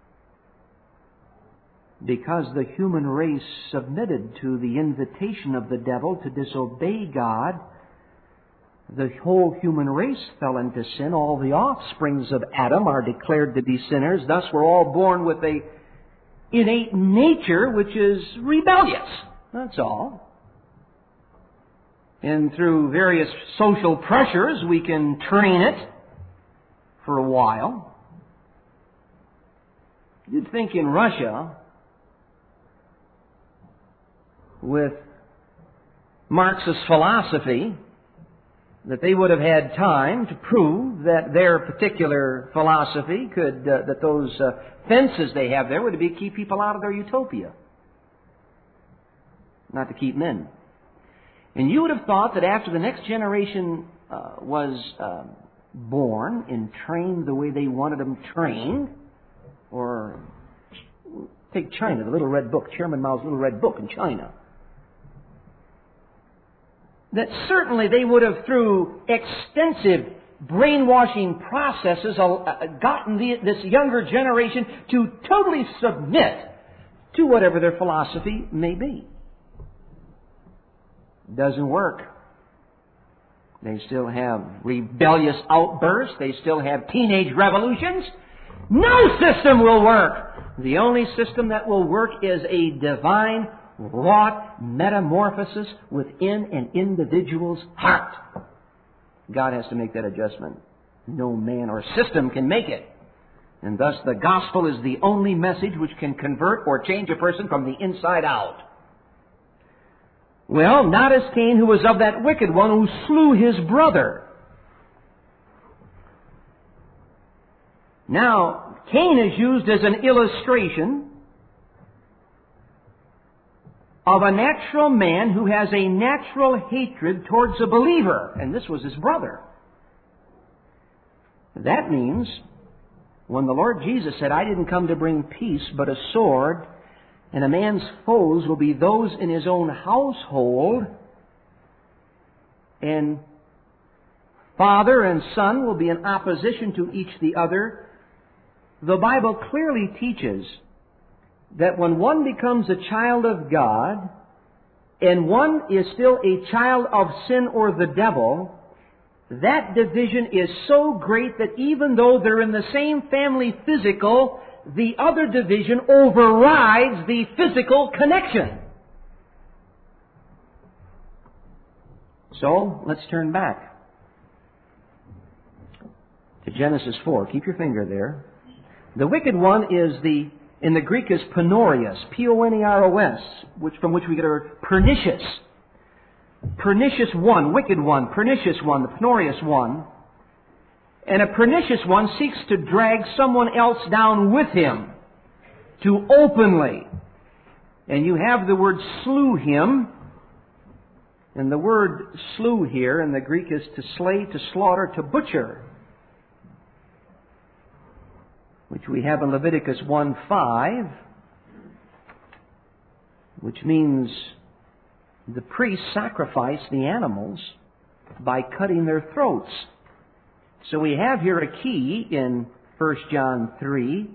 Because the human race submitted to the invitation of the devil to disobey God, the whole human race fell into sin. All the offsprings of Adam are declared to be sinners. Thus we're all born with a innate nature which is rebellious. That's all. And through various social pressures we can train it for a while. You'd think in Russia, with Marxist philosophy, that they would have had time to prove that their particular philosophy could, uh, that those uh, fences they have there would be to keep people out of their utopia, not to keep men. And you would have thought that after the next generation uh, was uh, born and trained the way they wanted them trained, or take China, the Little Red Book, Chairman Mao's Little Red Book in China, that certainly they would have, through extensive brainwashing processes, gotten the, this younger generation to totally submit to whatever their philosophy may be. Doesn't work. They still have rebellious outbursts. They still have teenage revolutions. No system will work. The only system that will work is a divine wrought metamorphosis within an individual's heart. God has to make that adjustment. No man or system can make it. And thus the gospel is the only message which can convert or change a person from the inside out. Well, not as Cain, who was of that wicked one who slew his brother. Now, Cain is used as an illustration of a natural man who has a natural hatred towards a believer, and this was his brother. That means, when the Lord Jesus said, I didn't come to bring peace, but a sword, and a man's foes will be those in his own household, and father and son will be in opposition to each the other, the Bible clearly teaches that when one becomes a child of God, and one is still a child of sin or the devil, that division is so great that even though they're in the same family physical, the other division overrides the physical connection. So, let's turn back to Genesis four. Keep your finger there. The wicked one is the, in the Greek is penorios, P O N E R O S, which, from which we get our pernicious. Pernicious one, wicked one, pernicious one, the penorious one. And a pernicious one seeks to drag someone else down with him, to openly. And you have the word slew him. And the word slew here in the Greek is to slay, to slaughter, to butcher, which we have in Leviticus one five, which means the priests sacrificed the animals by cutting their throats. So we have here a key in First John three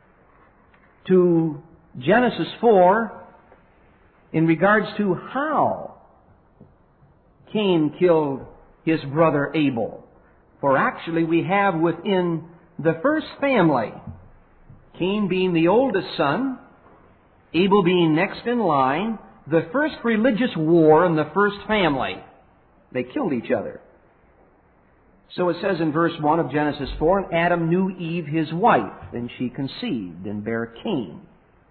to Genesis four in regards to how Cain killed his brother Abel. For actually we have within the first family, Cain being the oldest son, Abel being next in line, the first religious war in the first family. They killed each other. So it says in verse one of Genesis four, and Adam knew Eve his wife, and she conceived and bare Cain,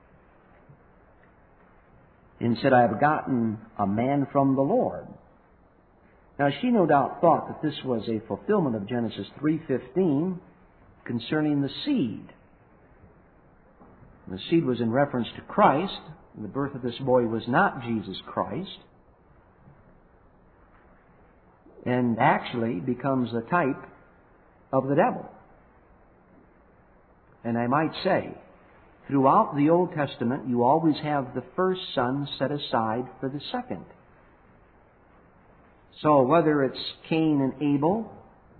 and said, I have gotten a man from the Lord. Now she no doubt thought that this was a fulfillment of Genesis three fifteen concerning the seed. The seed was in reference to Christ. The birth of this boy was not Jesus Christ. And actually becomes the type of the devil. And I might say, throughout the Old Testament, you always have the first son set aside for the second. So whether it's Cain and Abel,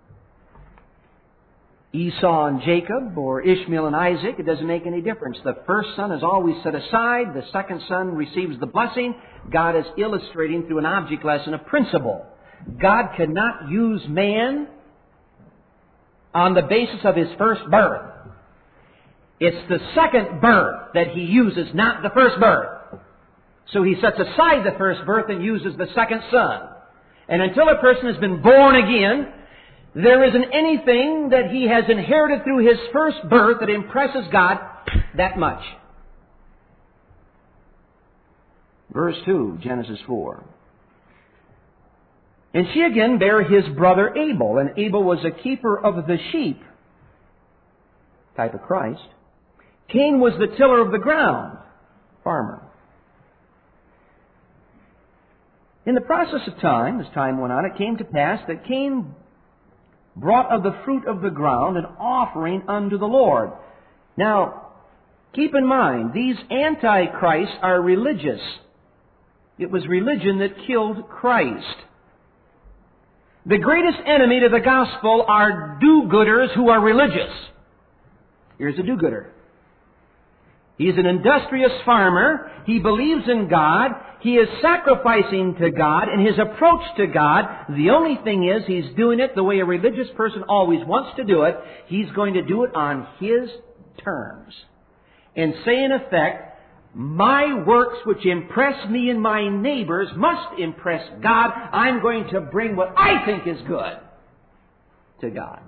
Esau and Jacob, or Ishmael and Isaac, it doesn't make any difference. The first son is always set aside. The second son receives the blessing. God is illustrating through an object lesson a principle. God cannot use man on the basis of his first birth. It's the second birth that he uses, not the first birth. So he sets aside the first birth and uses the second son. And until a person has been born again, there isn't anything that he has inherited through his first birth that impresses God that much. Verse two, Genesis four. And she again bare his brother Abel, and Abel was a keeper of the sheep, type of Christ. Cain was the tiller of the ground, farmer. In the process of time, as time went on, it came to pass that Cain brought of the fruit of the ground an offering unto the Lord. Now, keep in mind, these antichrists are religious. It was religion that killed Christ. The greatest enemy to the gospel are do-gooders who are religious. Here's a do-gooder. He's an industrious farmer. He believes in God. He is sacrificing to God. And his approach to God, the only thing is he's doing it the way a religious person always wants to do it. He's going to do it on his terms. And say in effect, my works which impress me and my neighbors must impress God. I'm going to bring what I think is good to God.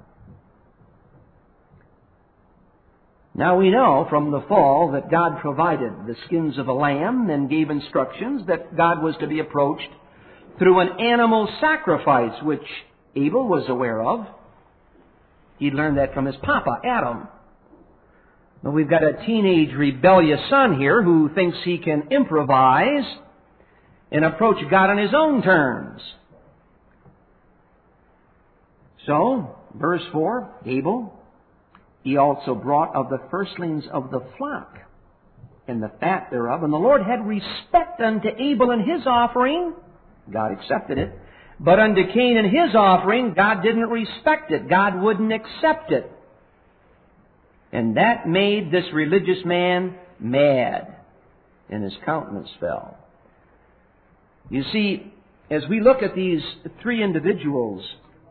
Now we know from the fall that God provided the skins of a lamb and gave instructions that God was to be approached through an animal sacrifice, which Abel was aware of. He'd learned that from his papa, Adam. But we've got a teenage rebellious son here who thinks he can improvise and approach God on his own terms. So, verse four, Abel, he also brought of the firstlings of the flock and the fat thereof. And the Lord had respect unto Abel and his offering. God accepted it. But unto Cain and his offering, God didn't respect it. God wouldn't accept it. And that made this religious man mad, and his countenance fell. You see, as we look at these three individuals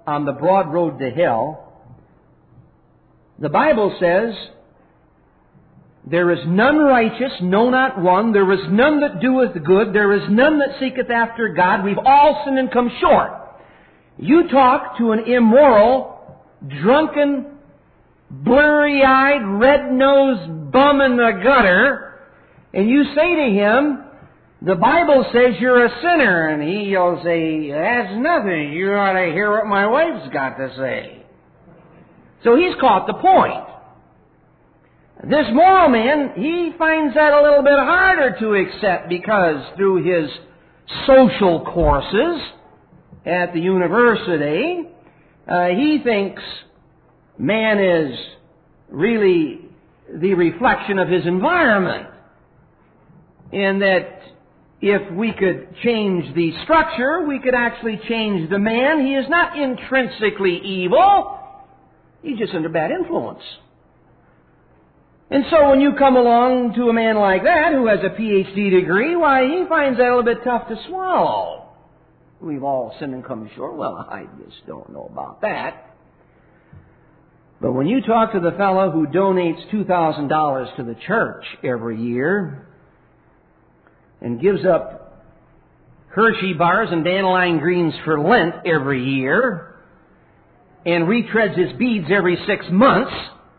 on the broad road to hell, the Bible says, there is none righteous, no, not one. There is none that doeth good. There is none that seeketh after God. We've all sinned and come short. You talk to an immoral, drunken, blurry-eyed, red-nosed bum in the gutter, and you say to him, the Bible says you're a sinner, and he'll say, that's nothing. You ought to hear what my wife's got to say. So he's caught the point. This moral man, he finds that a little bit harder to accept because through his social courses at the university, uh, he thinks man is really the reflection of his environment. And that if we could change the structure, we could actually change the man. He is not intrinsically evil. He's just under bad influence. And so when you come along to a man like that who has a P H D degree, why, he finds that a little bit tough to swallow. We've all sinned and come short. Well, I just don't know about that. But when you talk to the fellow who donates two thousand dollars to the church every year and gives up Hershey bars and dandelion greens for Lent every year and retreads his beads every six months,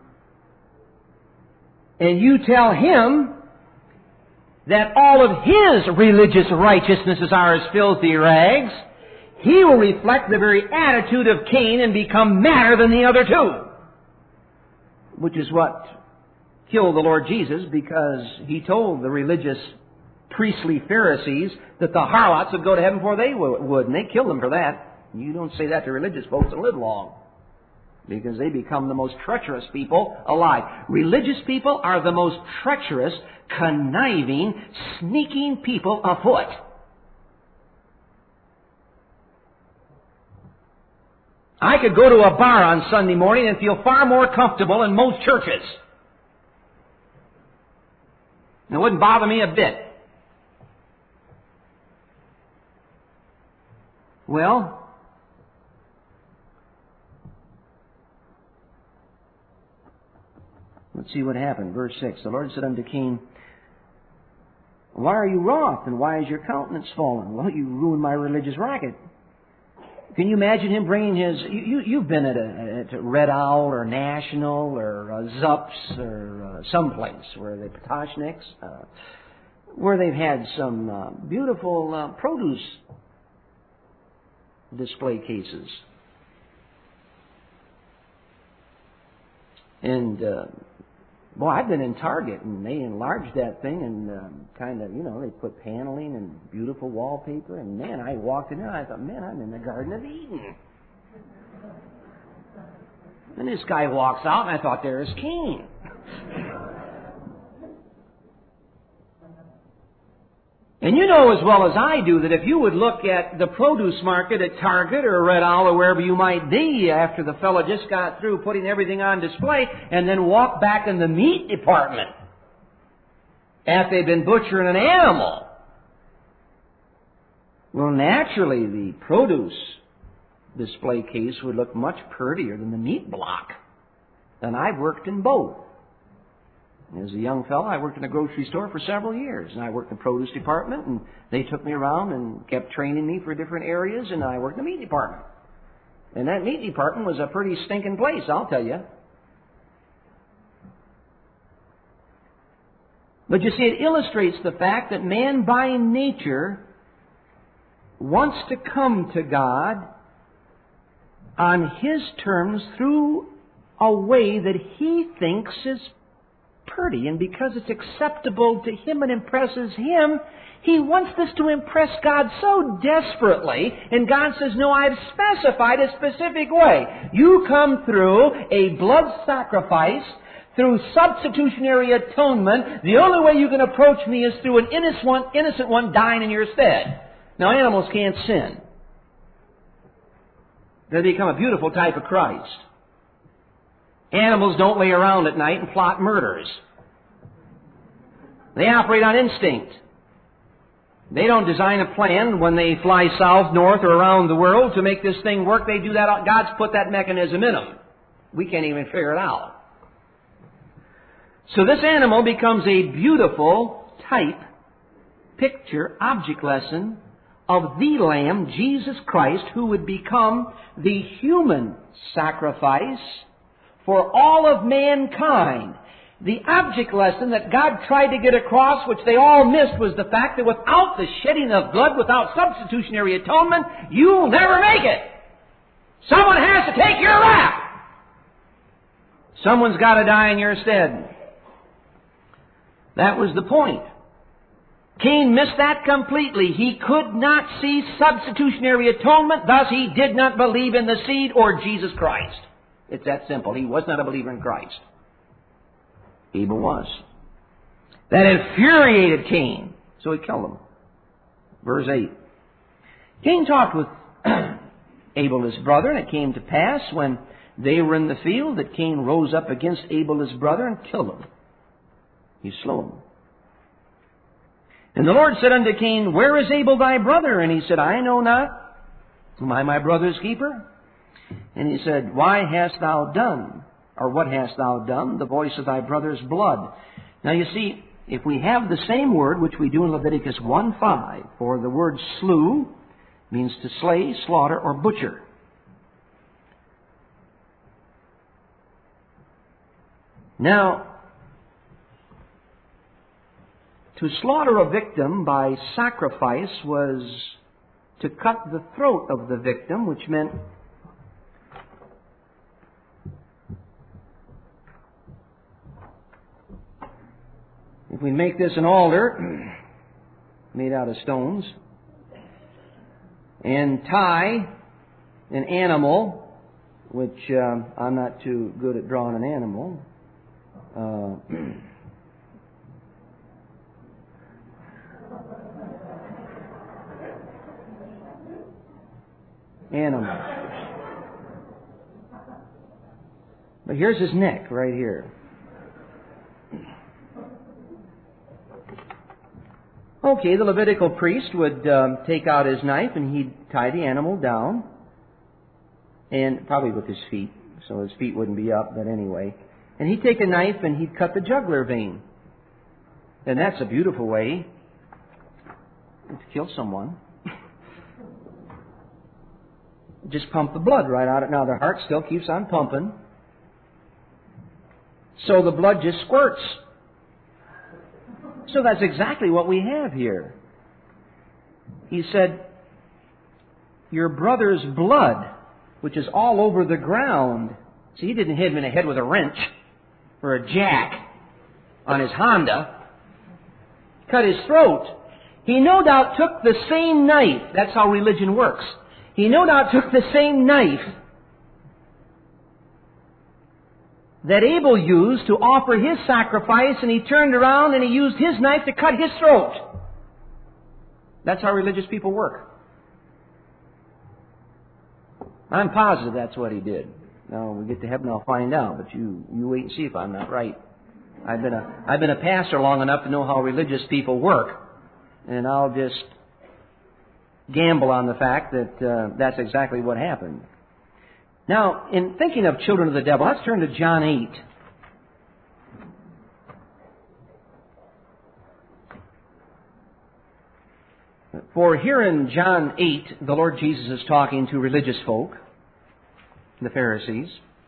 and you tell him that all of his religious righteousnesses are as filthy rags, he will reflect the very attitude of Cain and become madder than the other two. Which is what killed the Lord Jesus, because He told the religious priestly Pharisees that the harlots would go to heaven before they would, and they killed them for that. You don't say that to religious folks and live long, because they become the most treacherous people alive. Religious people are the most treacherous, conniving, sneaking people afoot. I could go to a bar on Sunday morning and feel far more comfortable in most churches. And it wouldn't bother me a bit. Well, let's see what happened. Verse six. The Lord said unto Cain, why are you wroth, and why is your countenance fallen? Well, you ruined my religious racket. Can you imagine him bringing his... You, you, you've been at a, at a Red Owl or National or uh, Zups or uh, someplace where they... Patoshniks, uh, where they've had some uh, beautiful uh, produce display cases. And... Uh, Boy, I've been in Target, and they enlarged that thing and um, kind of, you know, they put paneling and beautiful wallpaper. And, man, I walked in there and I thought, man, I'm in the Garden of Eden. And this guy walks out, and I thought, there's Cain. And you know as well as I do that if you would look at the produce market at Target or Red Owl or wherever you might be after the fellow just got through putting everything on display and then walk back in the meat department after they've been butchering an animal, well, naturally the produce display case would look much prettier than the meat block. And I've worked in both. As a young fellow, I worked in a grocery store for several years, and I worked in the produce department, and they took me around and kept training me for different areas, and I worked in the meat department. And that meat department was a pretty stinking place, I'll tell you. But you see, it illustrates the fact that man by nature wants to come to God on His terms through a way that he thinks is pretty, and because it's acceptable to him and impresses him, he wants this to impress God so desperately, and God says, no, I've specified a specific way. You come through a blood sacrifice, through substitutionary atonement. The only way you can approach me is through an innocent one, innocent one dying in your stead. Now, animals can't sin. They become a beautiful type of Christ. Animals don't lay around at night and plot murders. They operate on instinct. They don't design a plan when they fly south, north, or around the world to make this thing work. They do that. God's put that mechanism in them. We can't even figure it out. So this animal becomes a beautiful type, picture, object lesson of the Lamb, Jesus Christ, who would become the human sacrifice for all of mankind. The object lesson that God tried to get across, which they all missed, was the fact that without the shedding of blood, without substitutionary atonement, you'll never make it. Someone has to take your wrath. Someone's got to die in your stead. That was the point. Cain missed that completely. He could not see substitutionary atonement, thus he did not believe in the seed or Jesus Christ. It's that simple. He was not a believer in Christ. Abel was. That infuriated Cain, so he killed him. Verse eight. Cain talked with Abel his brother, and it came to pass when they were in the field that Cain rose up against Abel his brother and killed him. He slew him. And the Lord said unto Cain, Where is Abel thy brother? And he said, I know not. Am I my brother's keeper? And he said, Why hast thou done? Or what hast thou done? The voice of thy brother's blood. Now you see, if we have the same word, which we do in Leviticus one five, for the word slew means to slay, slaughter, or butcher. Now, to slaughter a victim by sacrifice was to cut the throat of the victim, which meant if we make this an altar made out of stones and tie an animal, which uh, I'm not too good at drawing an animal, uh, animal. But here's his neck right here. Okay, the Levitical priest would um, take out his knife and he'd tie the animal down, and probably with his feet, so his feet wouldn't be up, but anyway. And he'd take a knife and he'd cut the jugular vein. And that's a beautiful way to kill someone. Just pump the blood right out of it. Now, the heart still keeps on pumping, so the blood just squirts. So that's exactly what we have here. He said, your brother's blood, which is all over the ground. See, he didn't hit him in the head with a wrench or a jack on his Honda. Cut his throat. He no doubt took the same knife. That's how religion works. He no doubt took the same knife that Abel used to offer his sacrifice, and he turned around and he used his knife to cut his throat. That's how religious people work. I'm positive that's what he did. Now, when we get to heaven, I'll find out, but you, you wait and see if I'm not right. I've been a, I've been a pastor long enough to know how religious people work, and I'll just gamble on the fact that uh, that's exactly what happened. Now, in thinking of children of the devil, let's turn to John eight. For here in John eight, the Lord Jesus is talking to religious folk, the Pharisees.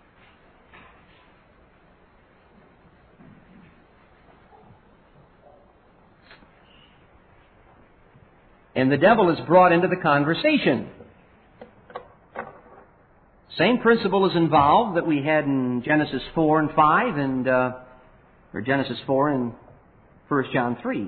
And the devil is brought into the conversation. Same principle is involved that we had in Genesis four and five, and uh, or Genesis four and First John three.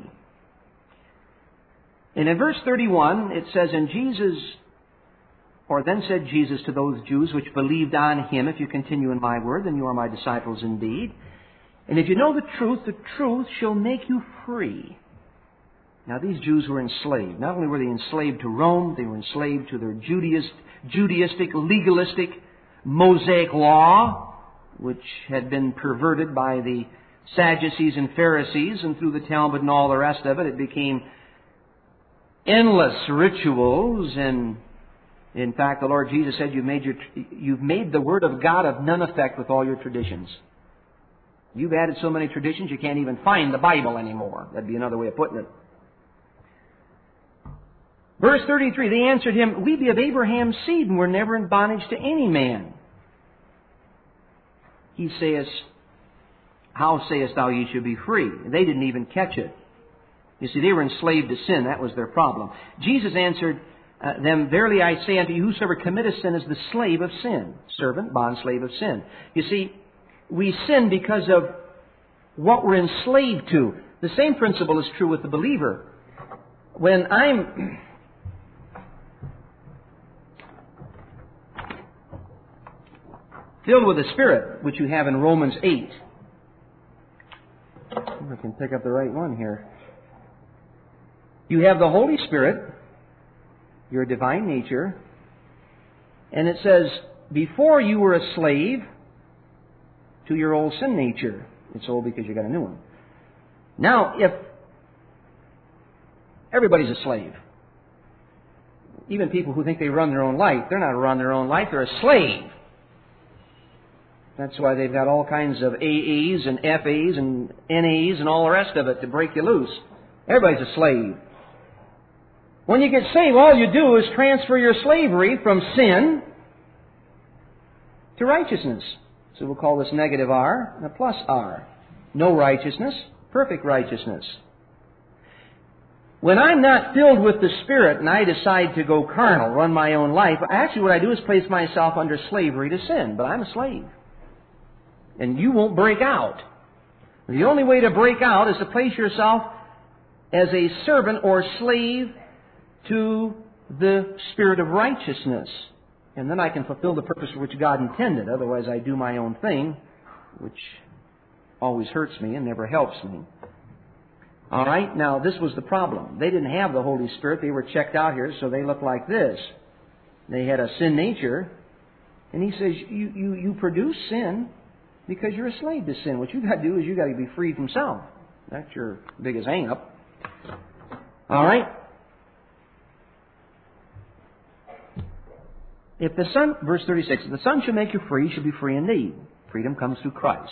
And in verse thirty-one, it says, "And Jesus, or then said Jesus to those Jews which believed on Him, If you continue in my word, then you are my disciples indeed. And if you know the truth, the truth shall make you free." Now, these Jews were enslaved. Not only were they enslaved to Rome, they were enslaved to their Judaist, Judaistic, legalistic, Mosaic law, which had been perverted by the Sadducees and Pharisees, and through the Talmud and all the rest of it, it became endless rituals, and in fact, the Lord Jesus said, you've made, your, you've made the Word of God of none effect with all your traditions. You've added so many traditions you can't even find the Bible anymore. That'd be another way of putting it. Verse thirty-three, they answered him, we be of Abraham's seed, and we're never in bondage to any man. He says, how sayest thou ye should be free? They didn't even catch it. You see, they were enslaved to sin. That was their problem. Jesus answered uh, them, verily I say unto you, whosoever committeth sin is the slave of sin. Servant, bond, slave of sin. You see, we sin because of what we're enslaved to. The same principle is true with the believer. When I'm filled with the Spirit, which you have in Romans eight. I can pick up the right one here. You have the Holy Spirit, your divine nature, and it says, before you were a slave to your old sin nature. It's old because you got a new one. Now, if everybody's a slave, even people who think they run their own life, they're not run their own life, they're a slave. That's why they've got all kinds of A As and F As and N As and all the rest of it to break you loose. Everybody's a slave. When you get saved, all you do is transfer your slavery from sin to righteousness. So we'll call this negative R and a plus R. No righteousness, perfect righteousness. When I'm not filled with the Spirit and I decide to go carnal, run my own life, actually what I do is place myself under slavery to sin. But I'm a slave. And you won't break out. The only way to break out is to place yourself as a servant or slave to the Spirit of righteousness. And then I can fulfill the purpose for which God intended. Otherwise, I do my own thing, which always hurts me and never helps me. All right? Now, this was the problem. They didn't have the Holy Spirit. They were checked out here, so they looked like this. They had a sin nature. And he says, you, you, you produce sin because you're a slave to sin. What you've got to do is you've got to be freed from self. That's your biggest hang-up. All right? If the Son, verse thirty-six, if the Son shall make you free, you shall be free indeed. Freedom comes through Christ.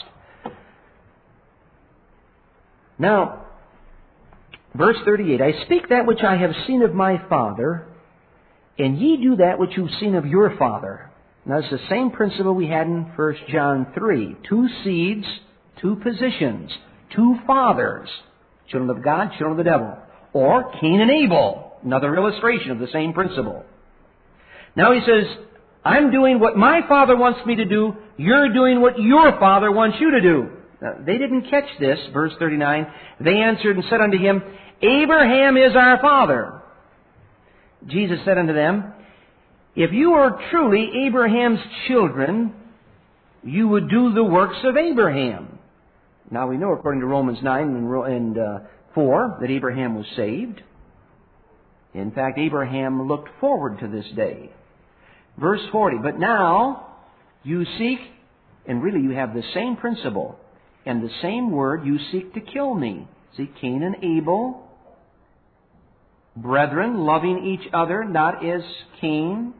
Now, verse thirty-eight, I speak that which I have seen of my Father, and ye do that which you've seen of your father. Now, it's the same principle we had in First John three. Two seeds, two positions, two fathers. Children of God, children of the devil. Or Cain and Abel. Another illustration of the same principle. Now he says, I'm doing what my Father wants me to do. You're doing what your Father wants you to do. Now, they didn't catch this, verse thirty-nine. They answered and said unto him, Abraham is our father. Jesus said unto them, if you were truly Abraham's children, you would do the works of Abraham. Now we know, according to Romans nine and uh, four, that Abraham was saved. In fact, Abraham looked forward to this day. Verse forty, but now you seek, and really you have the same principle and the same word, you seek to kill me. See, Cain and Abel, brethren, loving each other, not as Cain,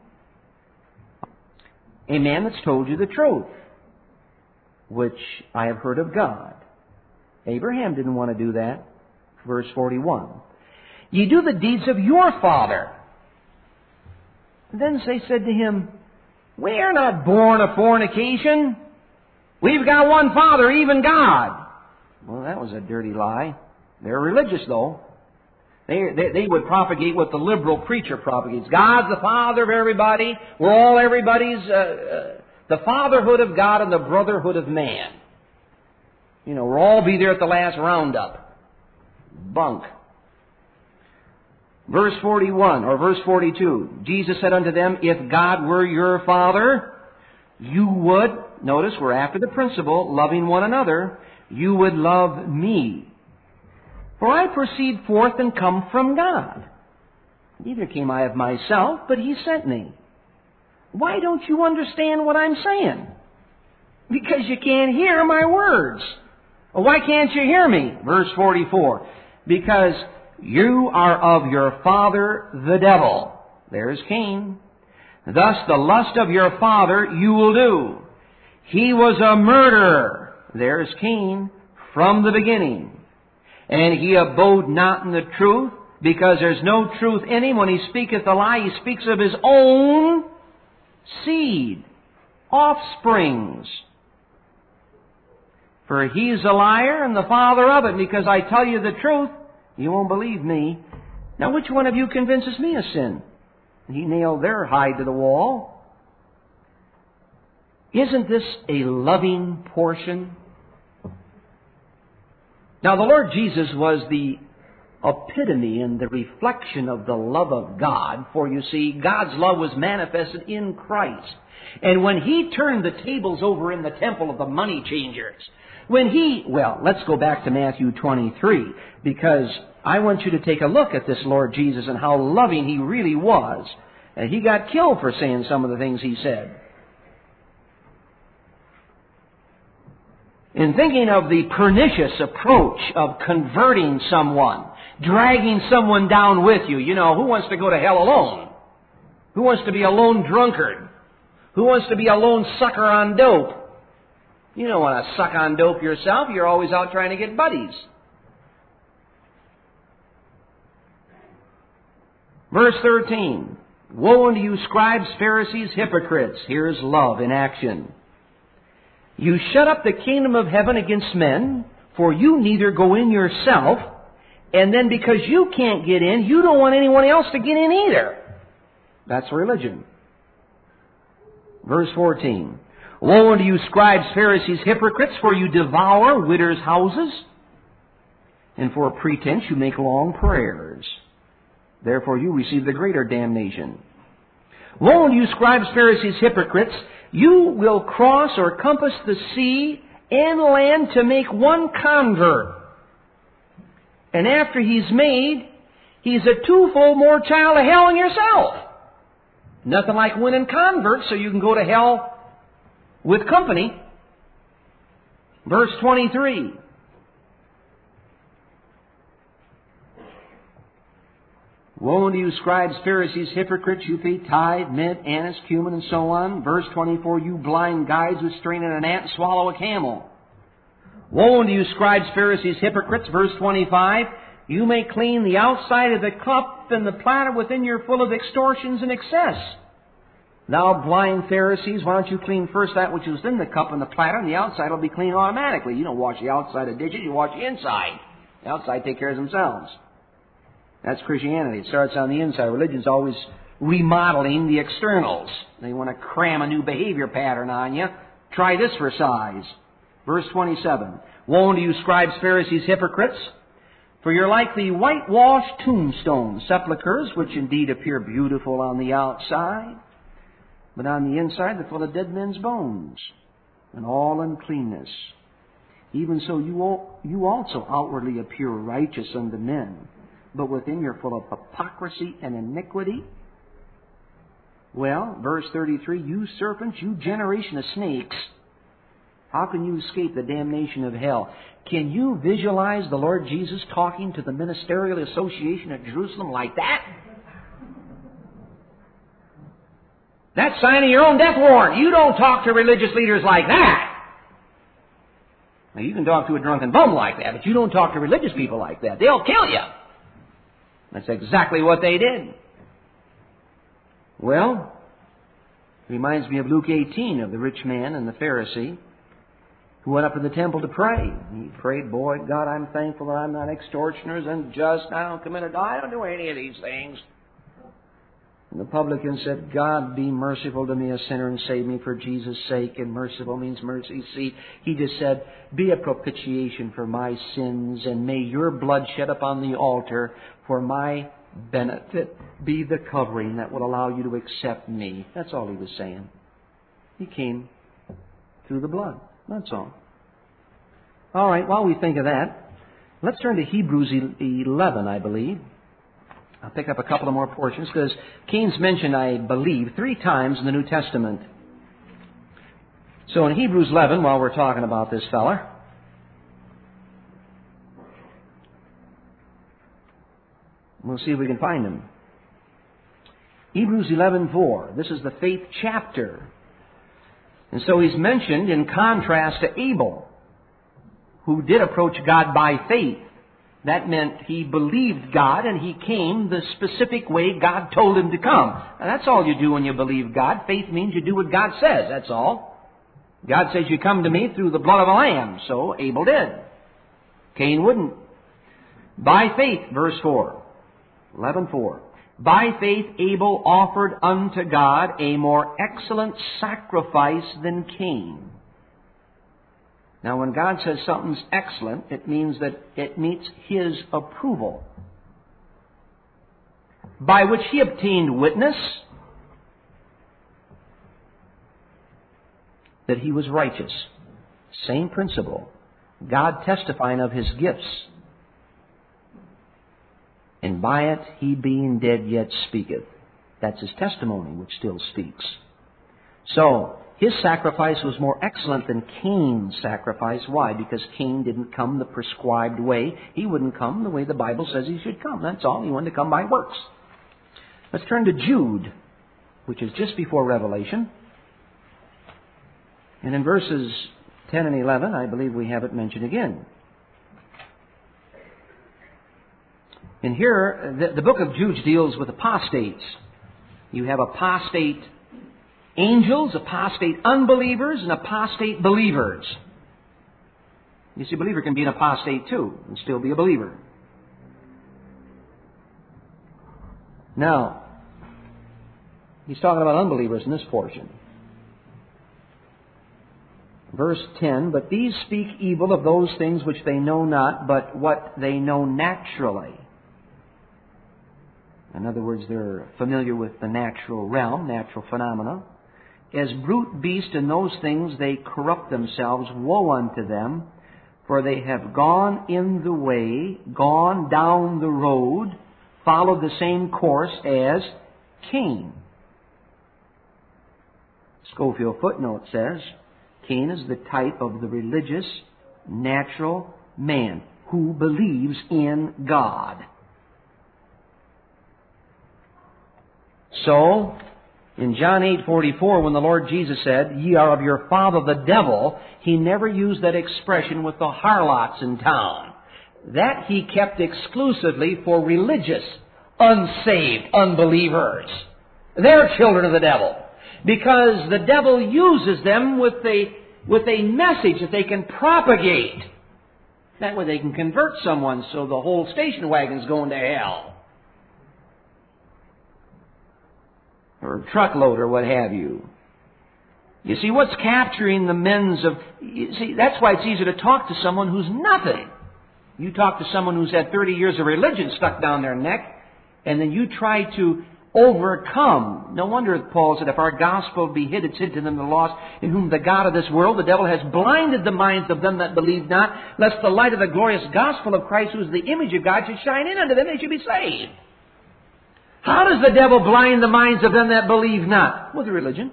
a man that's told you the truth, which I have heard of God. Abraham didn't want to do that. Verse forty-one. Ye do the deeds of your father. Then they said to him, we are not born of fornication. We've got one Father, even God. Well, that was a dirty lie. They're religious, though. They, they, they would propagate what the liberal preacher propagates. God's the Father of everybody. We're all everybody's, uh, uh, the fatherhood of God and the brotherhood of man. You know, we'll all be there at the last roundup. Bunk. Verse forty-one, or verse forty-two, Jesus said unto them, if God were your Father, you would, notice we're after the principle, loving one another, you would love me. For I proceed forth and come from God. Neither came I of myself, but He sent me. Why don't you understand what I'm saying? Because you can't hear my words. Well, why can't you hear me? Verse forty-four, because You are of your father the devil. There's Cain. Thus the lust of your father you will do. He was a murderer. There's Cain from the beginning. And he abode not in the truth, because there's no truth in him. When he speaketh a lie, he speaks of his own seed, offsprings. For he's a liar and the father of it, because I tell you the truth, you won't believe me. Now which one of you convinces me of sin? And he nailed their hide to the wall. Isn't this a loving portion? Now the Lord Jesus was the epitome and the reflection of the love of God. For you see, God's love was manifested in Christ. And when He turned the tables over in the temple of the money changers, when He, well, let's go back to Matthew twenty-three, because I want you to take a look at this Lord Jesus and how loving He really was. And He got killed for saying some of the things He said. In thinking of the pernicious approach of converting someone, dragging someone down with you. You know, who wants to go to hell alone? Who wants to be a lone drunkard? Who wants to be a lone sucker on dope? You don't want to suck on dope yourself. You're always out trying to get buddies. Verse thirteen. Woe unto you, scribes, Pharisees, hypocrites. Here's love in action. You shut up the kingdom of heaven against men, for you neither go in yourself, and then because you can't get in, you don't want anyone else to get in either. That's religion. Verse fourteen. Woe unto you, scribes, Pharisees, hypocrites, for you devour widows' houses, and for a pretense you make long prayers. Therefore you receive the greater damnation. Woe unto you, scribes, Pharisees, hypocrites, you will cross or compass the sea and land to make one convert. And after he's made, he's a twofold more child of hell than yourself. Nothing like winning converts so you can go to hell with company. Verse twenty-three. Woe unto you, scribes, Pharisees, hypocrites, you pay tithe, mint, anise, cumin, and so on. Verse twenty-four, you blind guides who strain at an ant and swallow a camel. Woe unto you, scribes, Pharisees, hypocrites. Verse twenty-five, you may clean the outside of the cup and the platter within you're full of extortions and excess. Thou blind Pharisees, why don't you clean first that which is in the cup and the platter, and the outside will be clean automatically. You don't wash the outside of dishes, you wash the inside. The outside take care of themselves. That's Christianity. It starts on the inside. Religion's always remodeling the externals. They want to cram a new behavior pattern on you. Try this for size. Verse twenty-seven. Woe unto you, scribes, Pharisees, hypocrites, for you're like the whitewashed tombstone sepulchres, which indeed appear beautiful on the outside, but on the inside they're full of dead men's bones and all uncleanness. Even so you you also outwardly appear righteous unto men, but within you're full of hypocrisy and iniquity. Well, verse thirty-three, you serpents, you generation of snakes, how can you escape the damnation of hell? Can you visualize the Lord Jesus talking to the ministerial association at Jerusalem like that? That's signing your own death warrant. You don't talk to religious leaders like that. Now, you can talk to a drunken bum like that, but you don't talk to religious people like that. They'll kill you. That's exactly what they did. Well, reminds me of Luke eighteen, of the rich man and the Pharisee who went up to the temple to pray. He prayed, boy, God, I'm thankful that I'm not extortioners, unjust, I don't commit adultery, I don't do any of these things. And the publican said, God, be merciful to me, a sinner, and save me for Jesus' sake. And merciful means mercy seat. He just said, be a propitiation for my sins, and may your blood shed upon the altar for my benefit be the covering that will allow you to accept me. That's all he was saying. He came through the blood. That's all. All right, while we think of that, let's turn to Hebrews eleven, I believe. I'll pick up a couple of more portions because Cain's mentioned, I believe, three times in the New Testament. So in Hebrews eleven, while we're talking about this fella, We'll see if we can find them. Hebrews eleven four. This is the faith chapter. And so he's mentioned in contrast to Abel, who did approach God by faith. That meant he believed God and he came the specific way God told him to come. And that's all you do when you believe God. Faith means you do what God says. That's all. God says you come to me through the blood of a lamb. So Abel did. Cain wouldn't. By faith, verse four. eleven four. By faith Abel offered unto God a more excellent sacrifice than Cain. Now when God says something's excellent, it means that it meets His approval. By which he obtained witness that he was righteous. Same principle. God testifying of His gifts. And by it he being dead yet speaketh. That's his testimony which still speaks. So, his sacrifice was more excellent than Cain's sacrifice. Why? Because Cain didn't come the prescribed way. He wouldn't come the way the Bible says he should come. That's all. He wanted to come by works. Let's turn to Jude, which is just before Revelation. And in verses ten and eleven, I believe we have it mentioned again. And here, the, the book of Jude deals with apostates. You have apostate angels, apostate unbelievers, and apostate believers. You see, a believer can be an apostate too, and still be a believer. Now, he's talking about unbelievers in this portion. Verse ten, but these speak evil of those things which they know not, but what they know naturally. In other words, they're familiar with the natural realm, natural phenomena. As brute beasts in those things they corrupt themselves. Woe unto them, for they have gone in the way, gone down the road, followed the same course as Cain. Scofield footnote says, Cain is the type of the religious, natural man who believes in God. So, in John eight forty-four, when the Lord Jesus said, ye are of your father the devil, He never used that expression with the harlots in town. That He kept exclusively for religious, unsaved unbelievers. They're children of the devil. Because the devil uses them with a, with a message that they can propagate. That way they can convert someone so the whole station wagon's going to hell. Or a truckload or what have you. You see, what's capturing the men's of... You see, that's why it's easier to talk to someone who's nothing. You talk to someone who's had thirty years of religion stuck down their neck, and then you try to overcome. No wonder Paul said, if our gospel be hid, it's hid to them the lost, in whom the God of this world, the devil, has blinded the minds of them that believe not, lest the light of the glorious gospel of Christ, who is the image of God, should shine in unto them, they should be saved. How does the devil blind the minds of them that believe not? With religion.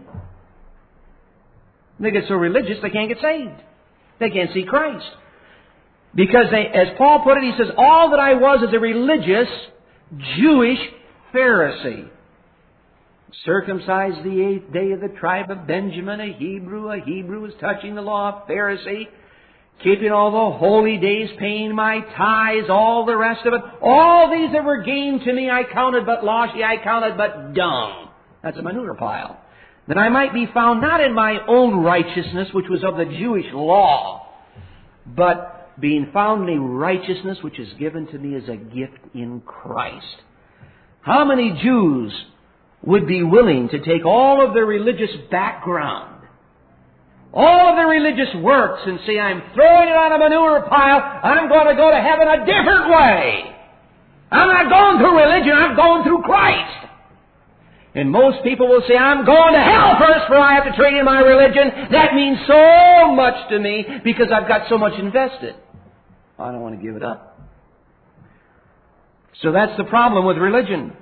They get so religious they can't get saved. They can't see Christ. Because they, as Paul put it, he says, all that I was is a religious Jewish Pharisee. Circumcised the eighth day of the tribe of Benjamin, a Hebrew. A Hebrew is touching the law, a Pharisee. Keeping all the holy days, paying my tithes, all the rest of it. All these that were gained to me I counted but loss, yea, I counted but dung. That's a manure pile. That I might be found not in my own righteousness, which was of the Jewish law, but being found in a righteousness which is given to me as a gift in Christ. How many Jews would be willing to take all of their religious background, all of their religious works, and say, I'm throwing it on a manure pile, I'm going to go to heaven a different way. I'm not going through religion, I'm going through Christ. And most people will say, I'm going to hell first, for I have to trade in my religion. That means so much to me because I've got so much invested. I don't want to give it up. So that's the problem with religion.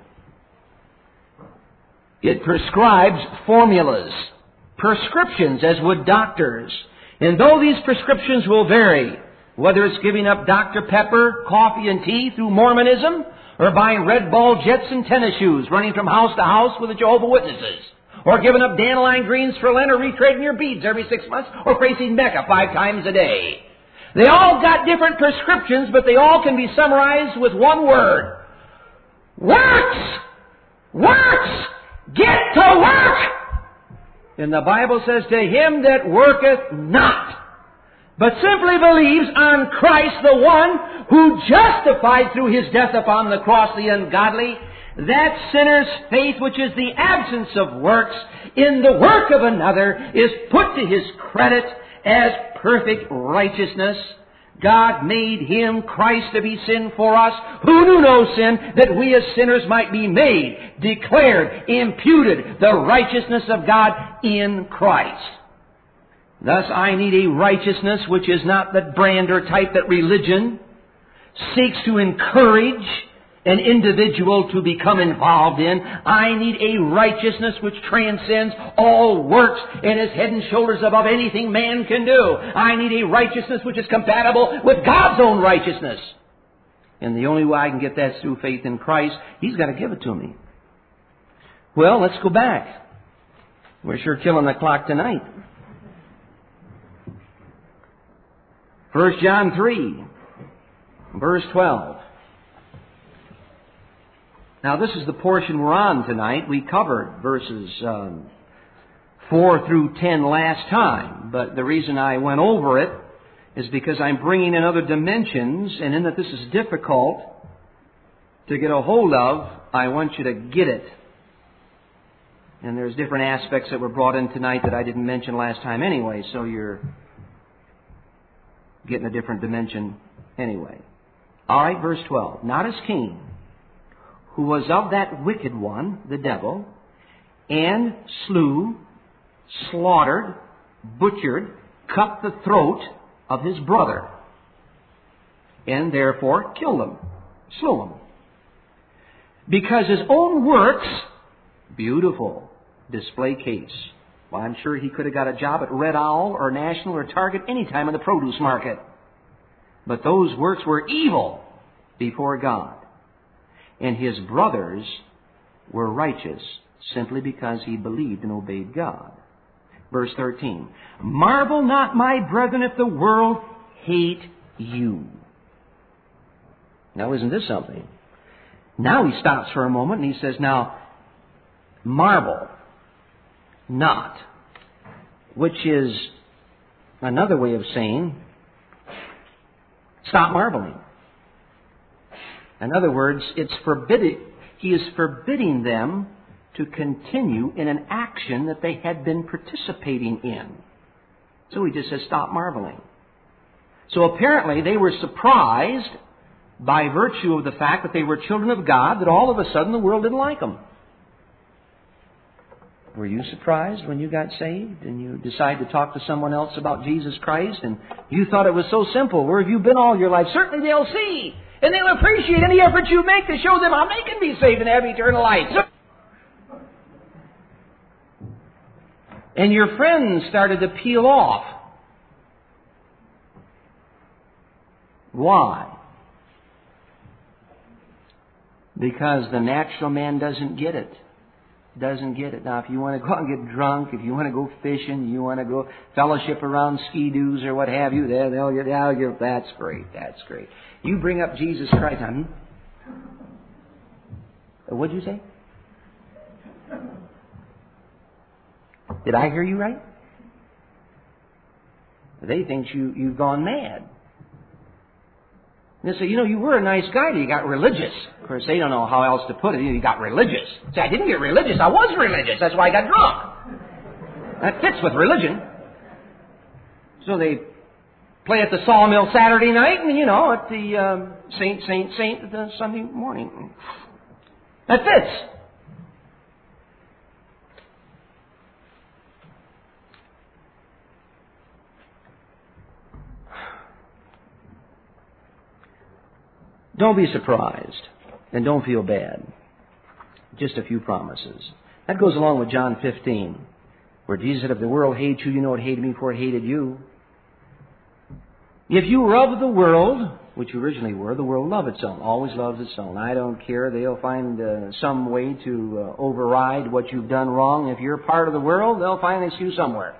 It prescribes formulas, prescriptions, as would doctors. And though these prescriptions will vary, Whether it's giving up Doctor Pepper, coffee and tea through Mormonism, or buying red ball jets and tennis shoes, running from house to house with the Jehovah's Witnesses, or giving up dandelion greens for Lent, or retrading your beads every six months, or praising Mecca five times a day. They all got different prescriptions, but they all can be summarized with one word. Works! Works! Get to work! And the Bible says, to him that worketh not, but simply believes on Christ, the one who justified through his death upon the cross the ungodly, that sinner's faith, which is the absence of works, in the work of another, is put to his credit as perfect righteousness. God made him, Christ, to be sin for us, who knew no sin, that we as sinners might be made, declared, imputed the righteousness of God in Christ. Thus I need a righteousness which is not the brand or type that religion seeks to encourage an individual to become involved in. I need a righteousness which transcends all works and is head and shoulders above anything man can do. I need a righteousness which is compatible with God's own righteousness. And the only way I can get that is through faith in Christ. He's got to give it to me. Well, let's go back. We're sure killing the clock tonight. First John three, verse twelve. Now, this is the portion we're on tonight. We covered verses um, four through ten last time. But the reason I went over it is because I'm bringing in other dimensions, and in that this is difficult to get a hold of, I want you to get it. And there's different aspects that were brought in tonight that I didn't mention last time anyway, so you're getting a different dimension anyway. All right, verse twelve. Not as Cain, who was of that wicked one, the devil, and slew, slaughtered, butchered, cut the throat of his brother, and therefore killed him, slew him. Because his own works, beautiful display case. Well, I'm sure he could have got a job at Red Owl or National or Target any time in the produce market. But those works were evil before God. And his brothers were righteous simply because he believed and obeyed God. Verse thirteen. Marvel not, my brethren, if the world hate you. Now, isn't this something? Now he stops for a moment and he says, now, marvel not, which is another way of saying, stop marveling. In other words, it's forbidding, he is forbidding them to continue in an action that they had been participating in. So he just says, stop marveling. So apparently they were surprised by virtue of the fact that they were children of God, that all of a sudden the world didn't like them. Were you surprised when you got saved and you decided to talk to someone else about Jesus Christ and you thought it was so simple? Where have you been all your life? Certainly they'll see and they'll appreciate any effort you make to show them how they can be saved and have eternal life. And your friends started to peel off. Why? Because the natural man doesn't get it. Doesn't get it. Now, if you want to go out and get drunk, if you want to go fishing, you want to go fellowship around ski-doos or what have you, they'll, they'll get, they'll get, that's great, that's great. You bring up Jesus Christ, huh? What'd you say? Did I hear you right? They think you, you've gone mad. And they say, you know, you were a nice guy till you got religious. Of course, they don't know how else to put it. You got religious. Say, I didn't get religious. I was religious. That's why I got drunk. That fits with religion. So they play at the Sawmill Saturday night and, you know, at the um, Saint, Saint, Saint the Sunday morning. That fits. Don't be surprised, and don't feel bad. Just a few promises. That goes along with John fifteen, where Jesus said, if the world hates you, you know it hated me before it hated you. If you were of the world, which you originally were, the world loves its own, always loves its own. I don't care. They'll find uh, some way to uh, override what you've done wrong. If you're part of the world, they'll find an excuse somewhere.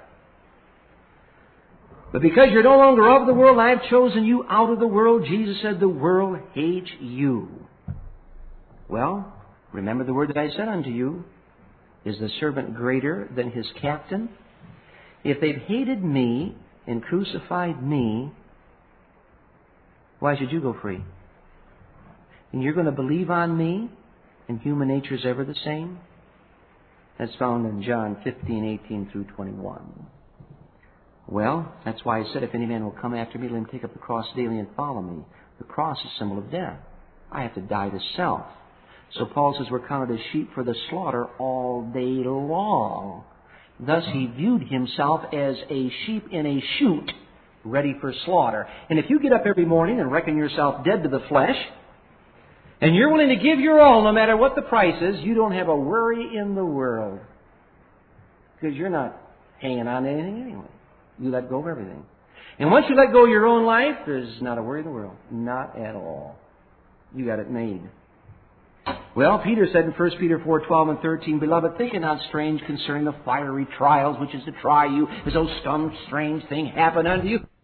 But because you're no longer of the world, I've chosen you out of the world. Jesus said, the world hates you. Well, remember the word that I said unto you. Is the servant greater than his captain? If they've hated me and crucified me, why should you go free? And you're going to believe on me, and human nature is ever the same? That's found in John fifteen, eighteen through twenty-one. Well, that's why I said, if any man will come after me, let him take up the cross daily and follow me. The cross is a symbol of death. I have to die to self. So Paul says we're counted as sheep for the slaughter all day long. Thus he viewed himself as a sheep in a chute, ready for slaughter. And if you get up every morning and reckon yourself dead to the flesh, and you're willing to give your all no matter what the price is, you don't have a worry in the world. Because you're not hanging on to anything anyway. You let go of everything. And once you let go of your own life, there's not a worry in the world. Not at all. You got it made. Well, Peter said in First Peter four, twelve and thirteen, Beloved, think it not strange concerning the fiery trials which is to try you, as though some strange thing happened unto you.